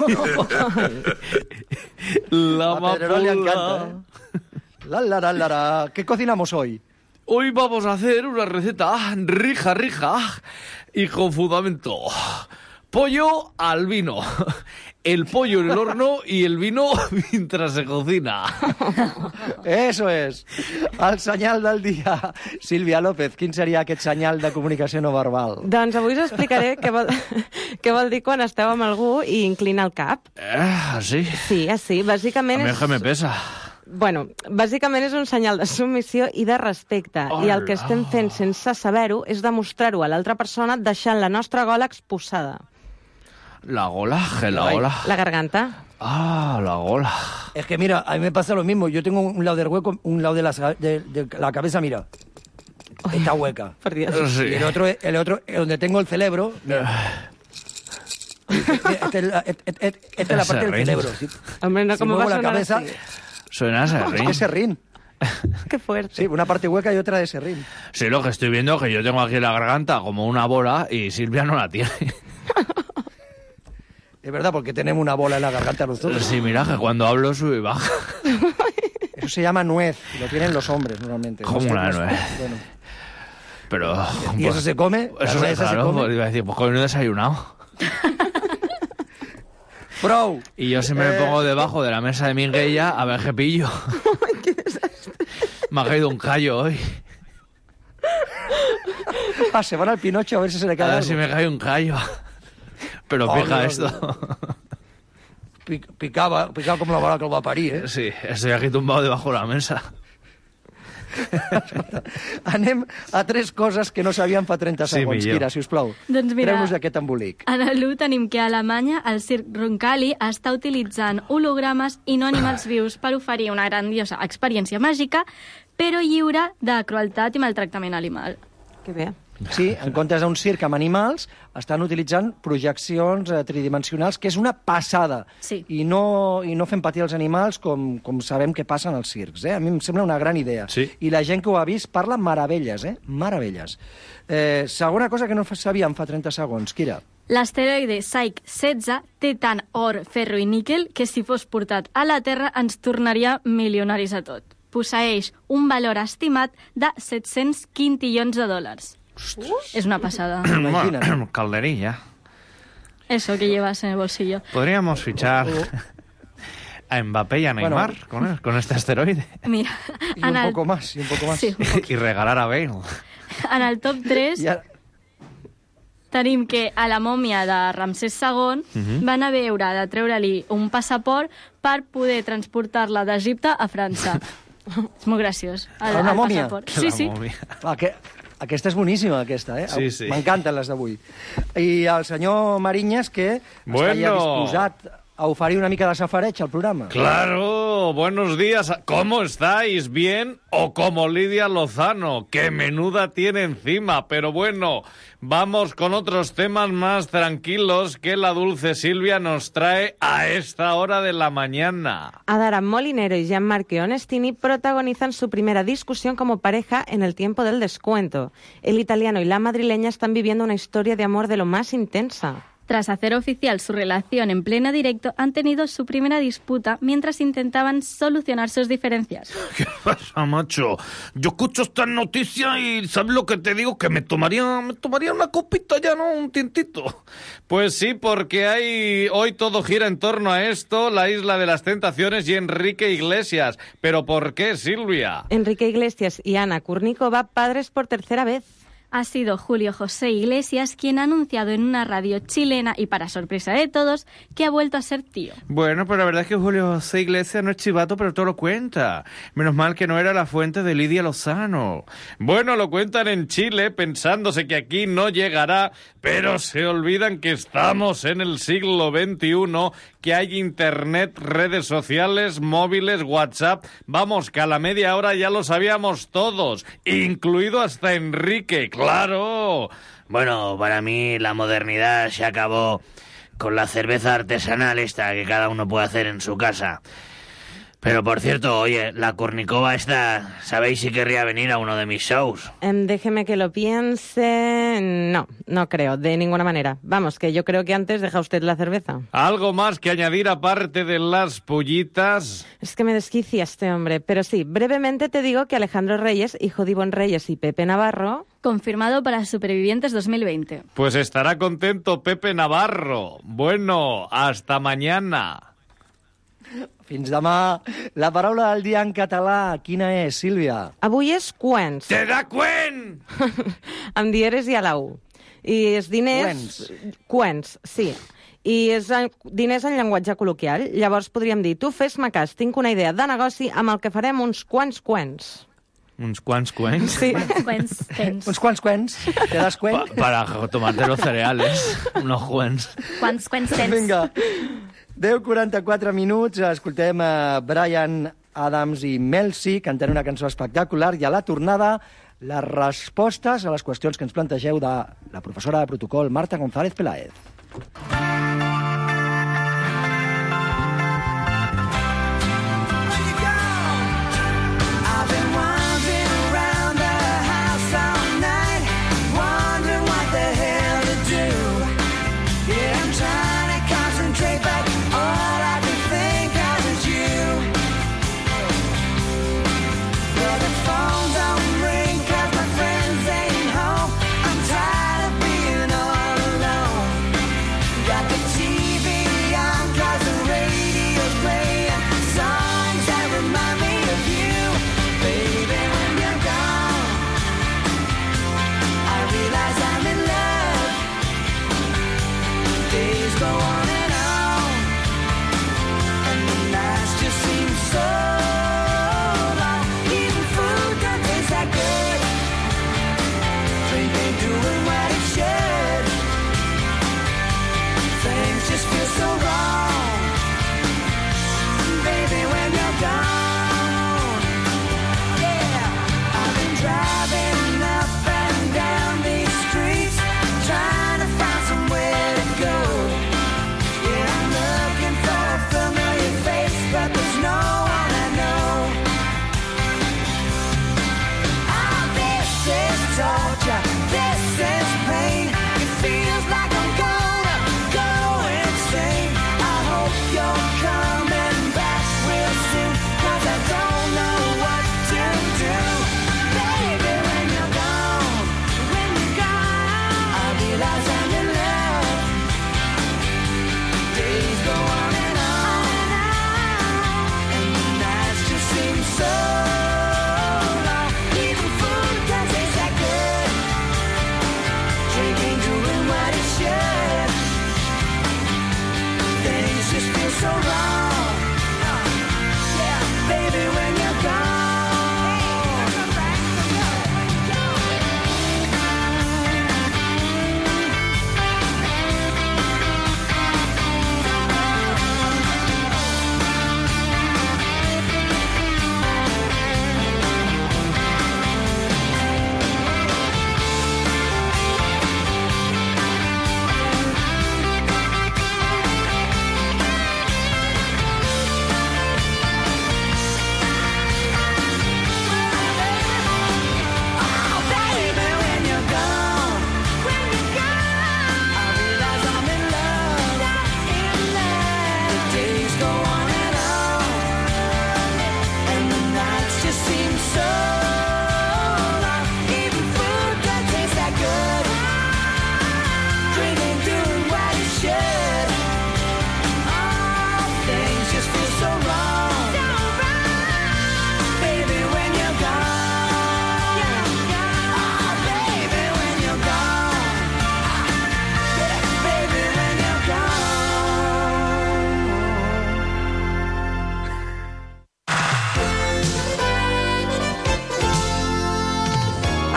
La Pedrerol le amapola. encanta. ¿Qué cocinamos hoy? Hoy vamos a hacer una receta rija y con fundamento. Pollo al vino. El pollo en el horno y el vino mientras se cocina. Eso és. El senyal del dia. Sílvia López, quin seria aquest senyal de comunicació no verbal? Doncs avui us explicaré què vol dir quan esteu amb algú i inclina el cap. ¿Así? Sí, així. Bàsicament A mí es que me pesa. Bueno, bàsicament és un senyal de submissió i de respecte. I el que estem fent sense saber-ho és demostrar-ho a l'altra persona deixant la nostra gola exposada. La gola, la gola. La garganta. Ah, la gola. Es que mira, a mí me pasa lo mismo. Yo tengo un lado del hueco, un lado de la cabeza, mira. Está hueca. Por Dios. Sí. Y el otro, donde tengo el cerebro, mira. Esta es la parte del cerebro. ¿Sí? Hombre, no, Si ¿cómo muevo va a la sonar cabeza, así? Suena a serrín. Es serrín. Qué fuerte. Sí, una parte hueca y otra de serrín. Sí, lo que estoy viendo es que yo tengo aquí la garganta como una bola y Silvia no la tiene. Es verdad, porque tenemos una bola en la garganta nosotros. Sí, mira que cuando hablo sube y baja. Eso se llama nuez, y lo tienen los hombres normalmente. ¿Cómo una nuez? Bueno. Pero... ¿Y eso se come? Eso es claro, pues iba a decir, pues con un desayunado. Prou. Y yo siempre me pongo debajo de la mesa de Minguella a ver qué pillo. Me ha caído un callo hoy. Se van al Pinocho a ver si se le cae A ver algo. si me cae un callo. Pero pica Dios, esto. Picava com la bola que el va parir, eh? Sí, estoy aquí tumbado debajo de la mesa. Anem a 3 coses que no sabíem fa 30 segons. millor. Kira, sisplau, Doncs mira, treu-nos aquest embolic. en l'1 tenim que a Alemanya el circ Roncalli està utilitzant hologrames i no animals vius per oferir una grandiosa experiència màgica, però lliure de crueltat i maltractament animal. Que bé. Sí, en comptes d'un circ amb animals, estan utilitzant projeccions tridimensionals, que és una passada. Sí. I no fem patir els animals com sabem que passa en els circs. A mi em sembla una gran idea. Sí. I la gent que ho ha vist parla meravelles, meravelles. Segona cosa que no sabíem fa 30 segons, Kira. L'asteroide Psyche 16 té tant or, ferro i níquel que si fos portat a la Terra ens tornaria milionaris a tot. Posseeix un valor estimat de 700 quintillons de dòlars. Es una pasada. Calderilla. Eso que llevas en el bolsillo. Podríamos fichar a Mbappé y a Neymar con este asteroide. Mira, Y un poco más, y un poco más. Sí, un poc. Y regalar a Bale. En el top 3 tenim que a la mòmia de Ramsès II van haver de treure-li un passaport per poder transportar-la d'Egipte a França. És molt graciós. Una mòmia? Sí, sí. Aquesta és boníssima, aquesta, eh? Sí, sí. M'encanten les d'avui. I el senyor Mariñas, que estaria disposat a oferir una mica de safareig al programa. Claro, buenos días. ¿Cómo estáis? ¿Bien? O como Lidia Lozano, que menuda tiene encima. Pero bueno, vamos con otros temas más tranquilos que la dulce Silvia nos trae a esta hora de la mañana. Adara Molinero y Gianmarco Onestini protagonizan su primera discusión como pareja en el tiempo del descuento. El italiano y la madrileña están viviendo una historia de amor de lo más intensa. Tras hacer oficial su relación en pleno directo, han tenido su primera disputa mientras intentaban solucionar sus diferencias. ¿Qué pasa, macho? Yo escucho estas noticias y ¿sabes lo que te digo? Que me tomaría una copita ya, ¿no? Un tintito. Pues sí, porque hoy todo gira en torno a esto, la Isla de las Tentaciones y Enrique Iglesias. ¿Pero por qué, Silvia? Enrique Iglesias y Ana Kurnikova, padres por tercera vez. Ha sido Julio José Iglesias quien ha anunciado en una radio chilena y para sorpresa de todos que ha vuelto a ser tío. Bueno, pero la verdad es que Julio José Iglesias no es chivato, pero todo lo cuenta. Menos mal que no era la fuente de Lidia Lozano. Bueno, lo cuentan en Chile pensándose que aquí no llegará, pero se olvidan que estamos en el siglo XXI, que hay internet, redes sociales, móviles, WhatsApp. Vamos, que a la media hora ya lo sabíamos todos, incluido hasta Enrique. ¡Claro! Bueno, para mí la modernidad se acabó con la cerveza artesanal esta que cada uno puede hacer en su casa. Pero, por cierto, oye, la Kurnikova esta, ¿sabéis si querría venir a uno de mis shows? Déjeme que lo piense. No creo, de ninguna manera. Vamos, que yo creo que antes deja usted la cerveza. ¿Algo más que añadir aparte de las pollitas? Es que me desquicia este hombre. Pero sí, brevemente te digo que Alejandro Reyes, hijo de Ivonne Reyes y Pepe Navarro... Confirmado para Supervivientes 2020. Pues estará contento Pepe Navarro. Bueno, hasta mañana. Fins demà. La paraula del dia en català, quina és, Sílvia? Avui és quens. Te da cuen! Amb dieres i a la U. I és diners... Quens, sí. I és diners en llenguatge col·loquial. Llavors podríem dir, tu fes-me cas, tinc una idea de negoci amb el que farem uns quants quens. ¿Uns quants quens? Sí. Uns quants quens. Te das cuen? Para tomarte los cereales. Unos quens. Quants tens? Vinga. 10:44 minuts, escoltem Bryan Adams i Mel C cantant una cançó espectacular i a la tornada les respostes a les qüestions que ens plantegeu de la professora de protocol Marta González Peláez.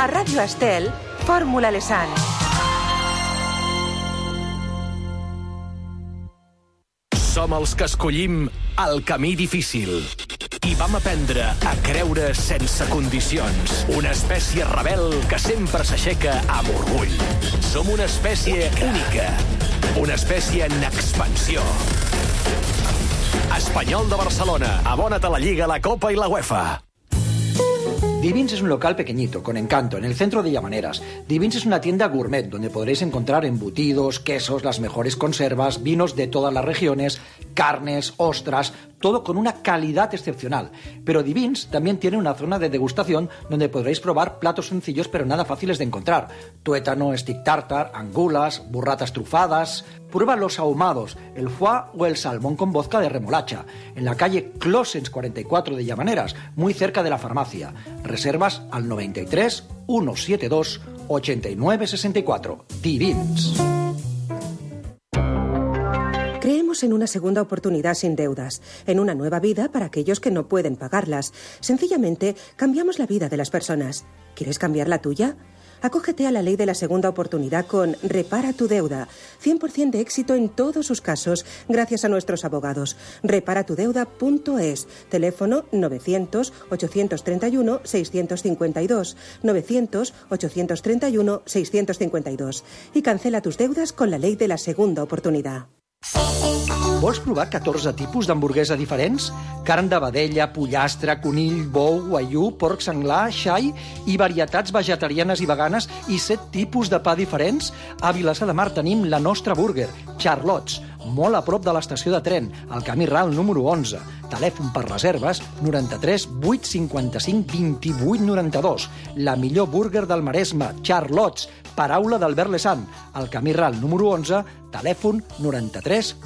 A Ràdio Estel, Fórmula Lesan. Som els que escollim el camí difícil. I vam aprendre a creure sense condicions. Una espècie rebel que sempre s'aixeca amb orgull. Som una espècie única. Una espècie en expansió. Espanyol de Barcelona. Abona't a la Lliga, la Copa i la UEFA. Divins es un local pequeñito, con encanto, en el centro de Llamaneras. Divins es una tienda gourmet, donde podréis encontrar embutidos, quesos, las mejores conservas, vinos de todas las regiones, carnes, ostras, todo con una calidad excepcional. Pero Divins también tiene una zona de degustación donde podréis probar platos sencillos pero nada fáciles de encontrar. Tuétano, stick tartar, angulas, burratas trufadas... Prueba los ahumados, el foie o el salmón con vodka de remolacha, en la calle Closens 44 de Llamaneras, muy cerca de la farmacia. Reservas al 93 172 89 64. Divins. Creemos en una segunda oportunidad sin deudas, en una nueva vida para aquellos que no pueden pagarlas. Sencillamente, cambiamos la vida de las personas. ¿Quieres cambiar la tuya? Acógete a la ley de la segunda oportunidad con Repara tu deuda. 100% de éxito en todos sus casos, gracias a nuestros abogados. Reparatudeuda.es. Teléfono 900-831-652. 900-831-652. Y cancela tus deudas con la ley de la segunda oportunidad. Vols provar 14 tipus d'hamburguesa diferents? Carn de vedella, pollastre, conill, bou, guaiú, porc senglar, xai i varietats vegetarianes i veganes i 7 tipus de pa diferents? A Vilassar de Mar tenim la nostra burger, Charlots, molt a prop de l'estació de tren, al camí ral número 11. Telèfon per reserves 93 855 28 92. La millor burger del Maresme, Charlots, paraula d'Albert Lesan. Al camí ral número 11, telèfon 93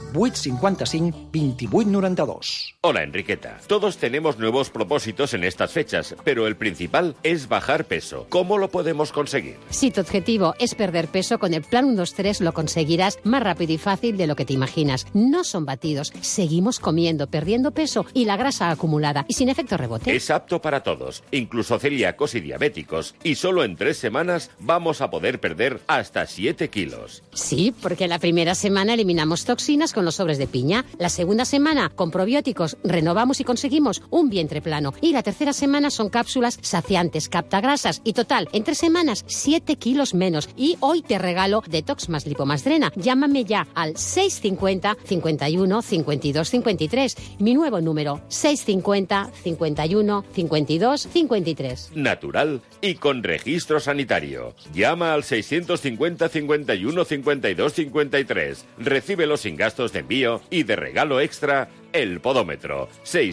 855 28 92. Hola, Enriqueta. Todos tenemos nuevos propósitos en estas fechas, pero el principal es bajar peso. ¿Cómo lo podemos conseguir? Si tu objetivo es perder peso, con el Plan 1-2-3 lo conseguirás más rápido y fácil de lo que te imaginas. No son batidos. Seguimos comiendo, perdiendo peso y la grasa acumulada y sin efecto rebote. Es apto para todos, incluso celíacos y diabéticos, y solo en 3 semanas vamos a poder perder hasta 7 kilos. Sí, porque la primera semana eliminamos toxinas con los sobres de piña. La segunda semana, con probióticos, renovamos y conseguimos un vientre plano. Y la tercera semana son cápsulas saciantes, captagrasas. Y total, en 3 semanas, 7 kilos menos. Y hoy te regalo Detox más Lipo más Drena. Llámame ya al 650 51 52 53. Mi nuevo número, 650 51 52 53. Natural y con registro sanitario. Llama al 650 51 52 53. Recíbelo sin gastos de envío y de regalo extra el podómetro.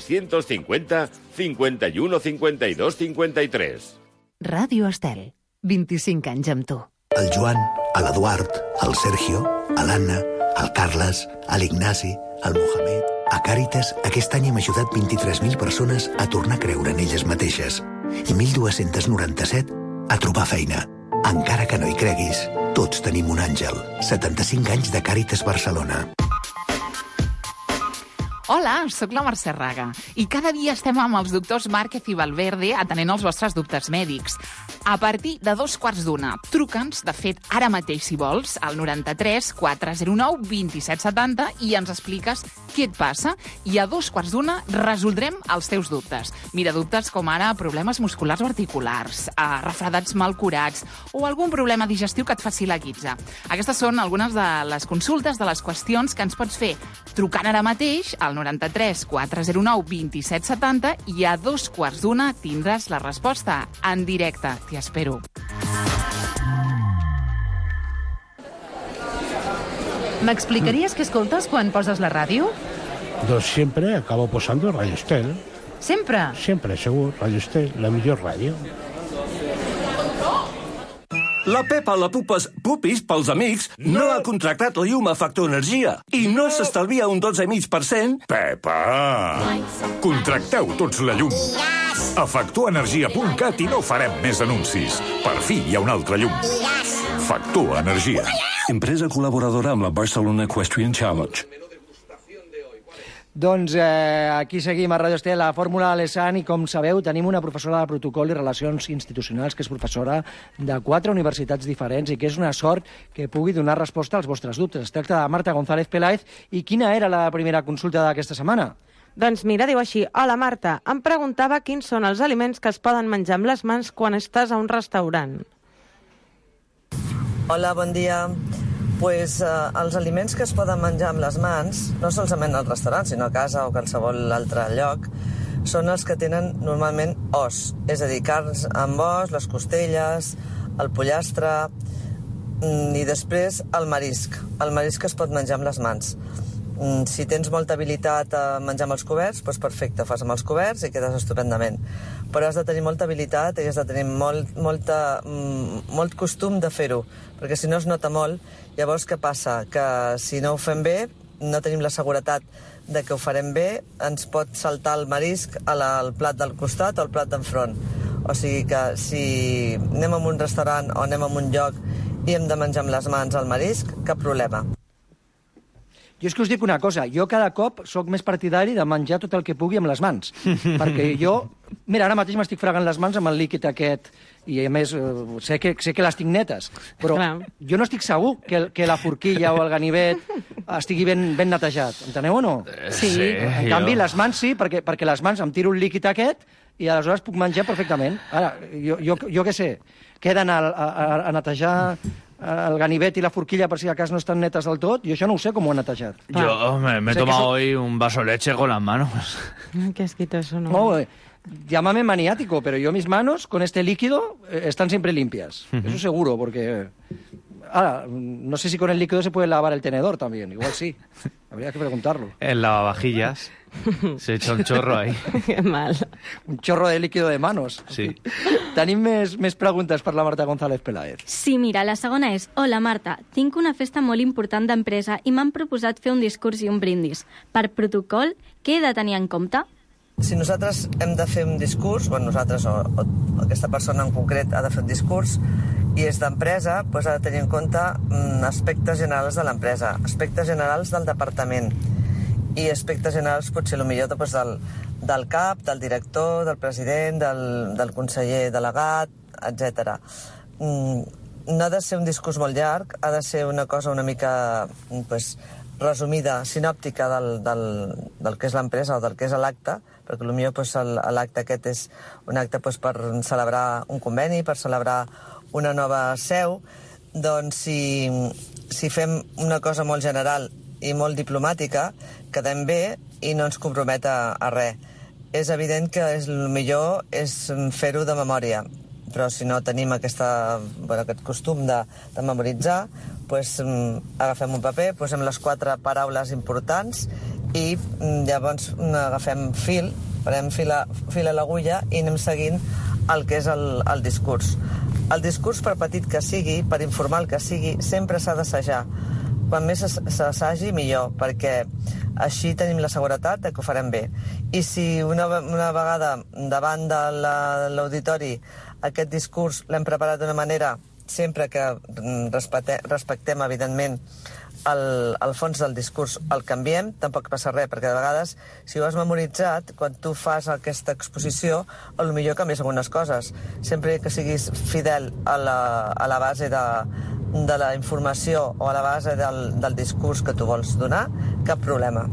650 51 52 53. Ràdio Estel. 25 anys amb tu. El Joan, l'Eduard, el Sergio, l'Anna, el Carles, l'Ignasi, el Mohamed... A Càritas, aquest any hem ajudat 23.000 persones a tornar a creure en elles mateixes i 1.297 a trobar feina. Encara que no hi creguis, tots tenim un àngel. 75 anys de Càritas Barcelona. Hola, sóc la Mercè Raga i cada dia estem amb els doctors Márquez i Valverde atenent els vostres dubtes mèdics. A partir de 2:15, truca'ns, de fet, ara mateix, si vols, al 93 409 2770 i ens expliques què et passa i a 2:15 resoldrem els teus dubtes. Mira, dubtes com ara problemes musculars o articulars, refredats mal curats o algun problema digestiu que et faci la guitza. Aquestes són algunes de les consultes, de les qüestions que ens pots fer trucant ara mateix al 93 409 2770 i a 2:15 tindràs la resposta en directe. T'hi espero. M'explicaries què escoltes quan poses la ràdio? Doncs sempre acabo posando Radio Estel. Sempre? Sempre, segur. Radio Estel, la millor ràdio. La Pepa la Pupes Pupis pels amics no ha contractat la llum a Factor Energia i no s'estalvia un 12,5%. Pepa! Contracteu tots la llum. A factorenergia.cat i no farem més anuncis. Per fi hi ha un altre llum. Factor Energia. Empresa col·laboradora amb la Barcelona Equestrian Challenge. Doncs aquí seguim a Radio Estel, a Fórmula Alessand, i com sabeu tenim una professora de protocol i relacions institucionals que és professora de 4 universitats diferents i que és una sort que pugui donar resposta als vostres dubtes. Es tracta de Marta González Peláez. I quina era la primera consulta d'aquesta setmana? Doncs mira, diu així: hola Marta, em preguntava quins són els aliments que es poden menjar amb les mans quan estàs a un restaurant. Hola, bon dia. Pues, els aliments que es poden menjar amb les mans, no solament al restaurant, sinó a casa o qualsevol altre lloc, són els que tenen normalment os, és a dir, carns amb os, les costelles, el pollastre, i després el marisc. El marisc es pot menjar amb les mans. Si tens molta habilitat a menjar amb els coberts, doncs perfecte, fas amb els coberts i quedes estupendament. Però has de tenir molta habilitat i has de tenir molt costum de fer-ho, perquè si no es nota molt. Llavors, què passa? Que si no ho fem bé, no tenim la seguretat de que ho farem bé, ens pot saltar el marisc al plat del costat o al plat d'enfront. O sigui que si anem a un restaurant o anem a un lloc i hem de menjar amb les mans el marisc, cap problema. Jo és que us dic una cosa, jo cada cop sóc més partidari de menjar tot el que pugui amb les mans, perquè jo, mira, ara mateix m'estic fregant les mans amb el líquid aquest, i a més sé que les tinc netes, però jo no estic segur que la forquilla o el ganivet estigui ben netejat, enteneu o no? Sí. En canvi, les mans sí, perquè les mans em tiro el líquid aquest i aleshores puc menjar perfectament. Ara, jo què sé, queden a netejar el ganivet i la forquilla per si acaso no estan netes del tot, jo això no ho sé com ho he netejat. Yo me he tomado hoy un vaso de leche con las manos. Qué asquitoso, ¿no? No, llámame maniático, pero yo mis manos con este líquido están siempre limpias. Eso seguro, porque... Ahora, no sé si con el líquido se puede lavar el tenedor también, igual sí. Habría que preguntarlo. El lavavajillas. Se echa un chorro ahí. Que mal. Un chorro de líquido de manos. Sí. Tenim més preguntes per la Marta González Peláez. Sí, mira, la segona és: hola Marta, tinc una festa molt important d'empresa i m'han proposat fer un discurs i un brindis. Per protocol, què he de tenir en compte? Si nosaltres hem de fer un discurs, nosaltres o aquesta persona en concret ha de fer un discurs, i és d'empresa, doncs ha de tenir en compte aspectes generals de l'empresa, aspectes generals del departament i aspectes generals potser millor doncs, del cap, del director, del president, del conseller delegat, etc. No ha de ser un discurs molt llarg, ha de ser una cosa una mica resumida, sinòptica del que és l'empresa o del que és l'acte, perquè potser l'acte aquest és un acte per celebrar un conveni, per celebrar una nova seu. Doncs si fem una cosa molt general i molt diplomàtica, quedem bé i no ens compromet a res. És evident que el millor és fer-ho de memòria, però si no tenim aquest costum de memoritzar, doncs agafem un paper, posem les 4 paraules importants i llavors agafem fil, farem fil a l'agulla i anem seguint el que és el discurs. El discurs, per petit que sigui, per informal que sigui, sempre s'ha d'assajar. Quan més s'assagi, millor, perquè així tenim la seguretat que ho farem bé. I si una vegada davant de l'auditori aquest discurs l'hem preparat d'una manera, sempre que respectem, evidentment, el fons del discurs el canviem, tampoc passa res, perquè de vegades, si ho has memoritzat, quan tu fas aquesta exposició, potser canvies algunes coses. Sempre que siguis fidel a la base de la informació o a la base del discurs que tu vols donar, cap problema.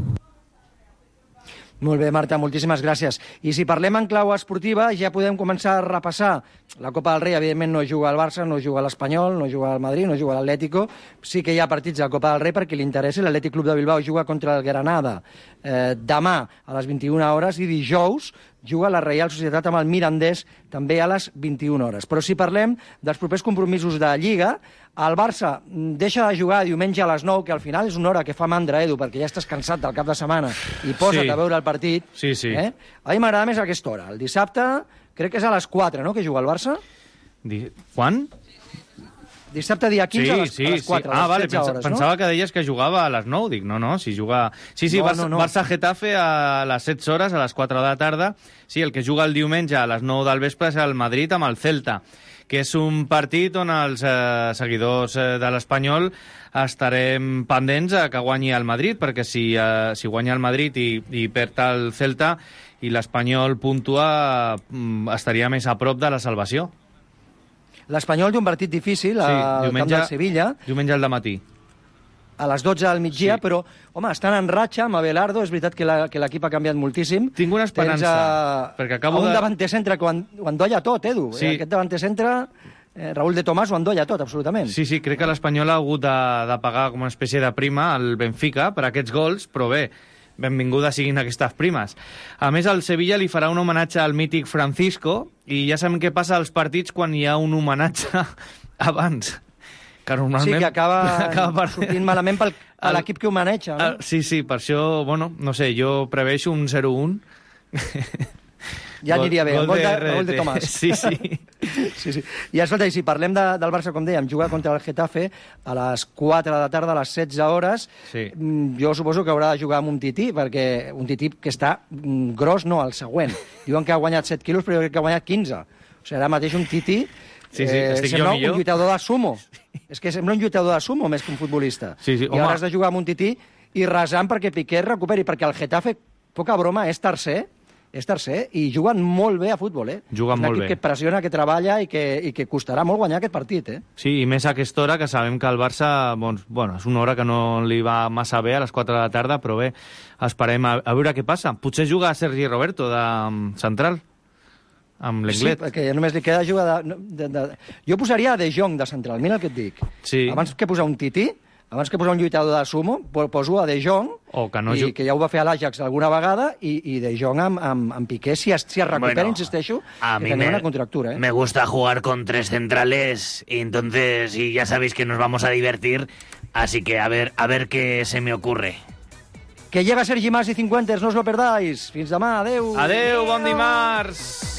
Molt bé, Marta, moltíssimes gràcies. I si parlem en clau esportiva, ja podem començar a repassar. La Copa del Rei, evidentment, no juga al Barça, no juga a l'Espanyol, no juga al Madrid, no juga a l'Atlético. Sí que hi ha partits de la Copa del Rei perquè li interessa. L'Atlètic Club de Bilbao juga contra el Granada demà a les 21 hores i dijous juga la Reial Societat amb el Mirandés també a les 21 hores. Però si parlem dels propers compromisos de Lliga, el Barça deixa de jugar diumenge a les 9, que al final és una hora que fa mandra, Edu, perquè ja estàs cansat del cap de setmana i posa't a veure el partit. Sí, sí. A mi m'agrada més aquesta hora. El dissabte crec que és a les 4, no?, que juga el Barça. Quan? Dissabte dia 15 a les 4, a les vale, 16 hores, pensava que deies que jugava a les 9, dic, no, si juga... Sí, No. Barça-Getafe a les 16 hores, a les 4 de la tarda. Sí, el que juga el diumenge a les 9 del vespre és el Madrid amb el Celta, que és un partit on els seguidors de l'Espanyol estarem pendents a que guanyi el Madrid, perquè si guanya el Madrid i perd el Celta i l'Espanyol puntua, estaria més a prop de la salvació. L'Espanyol té un partit difícil al camp del Sevilla. Diumenge al dematí. A les 12 del migdia, però, home, estan en ratxa amb Abelardo, és veritat que l'equip ha canviat moltíssim. Tinc una esperança, perquè acabo un davanter centre que ho endolla tot, Edu. Sí. Aquest davanter centre, Raúl de Tomàs, ho endolla tot, absolutament. Sí, crec que l'Espanyol ha hagut de pagar com una espècie de prima al Benfica per aquests gols, però bé, benvingudes siguin aquestes primes. A més, el Sevilla li farà un homenatge al mític Francisco i ja sabem què passa als partits quan hi ha un homenatge abans. Que normalment... Sí, que acaba sortint malament per l'equip que ho maneja, no? Sí, per això, bueno, no sé, jo preveixo un 0-1. Ja aniria bé, el gol de Tomàs. Sí. I escolta, i si parlem del Barça, com dèiem, juga contra el Getafe a les 4 de la tarda, a les 16 hores. Sí. Jo suposo que haurà de jugar amb un tití, perquè un tití que està gros, no, el següent. Diuen que ha guanyat 7 quilos, però jo crec que ha guanyat 15. O sigui, ara mateix un tití sembla un lluitador de sumo. És que sembla un lluitador de sumo més que un futbolista. Sí, I ara has de jugar amb un tití i resant perquè Piqué recuperi, perquè el Getafe, poca broma, és tercer, i juguen molt bé a futbol, Juguen molt bé. Un equip que pressiona, que treballa i que costarà molt guanyar aquest partit, Sí, i més a aquesta hora, que sabem que el Barça, bueno, és una hora que no li va massa bé, a les 4 de la tarda, però bé, esperem a veure què passa. Potser juga Sergi Roberto de central, amb l'Englet. Sí, perquè només li queda jugar Jo posaria De Jong de central, mira el que et dic. Sí. Abans que posar un tití, abans que posar un lluitador de sumo, poso a De Jong, que ja ho va fer a l'Ajax alguna vegada, i De Jong amb Piqué, si es recupera, insisteixo, que tenia una contractura. Me gusta jugar con 3 centrales, y entonces, y ya sabéis que nos vamos a divertir, así que a ver qué se me ocurre. Que llega Sergi Mas i 50, no us lo perdáis. Fins demà, adeu. Adeu, bon dimarts.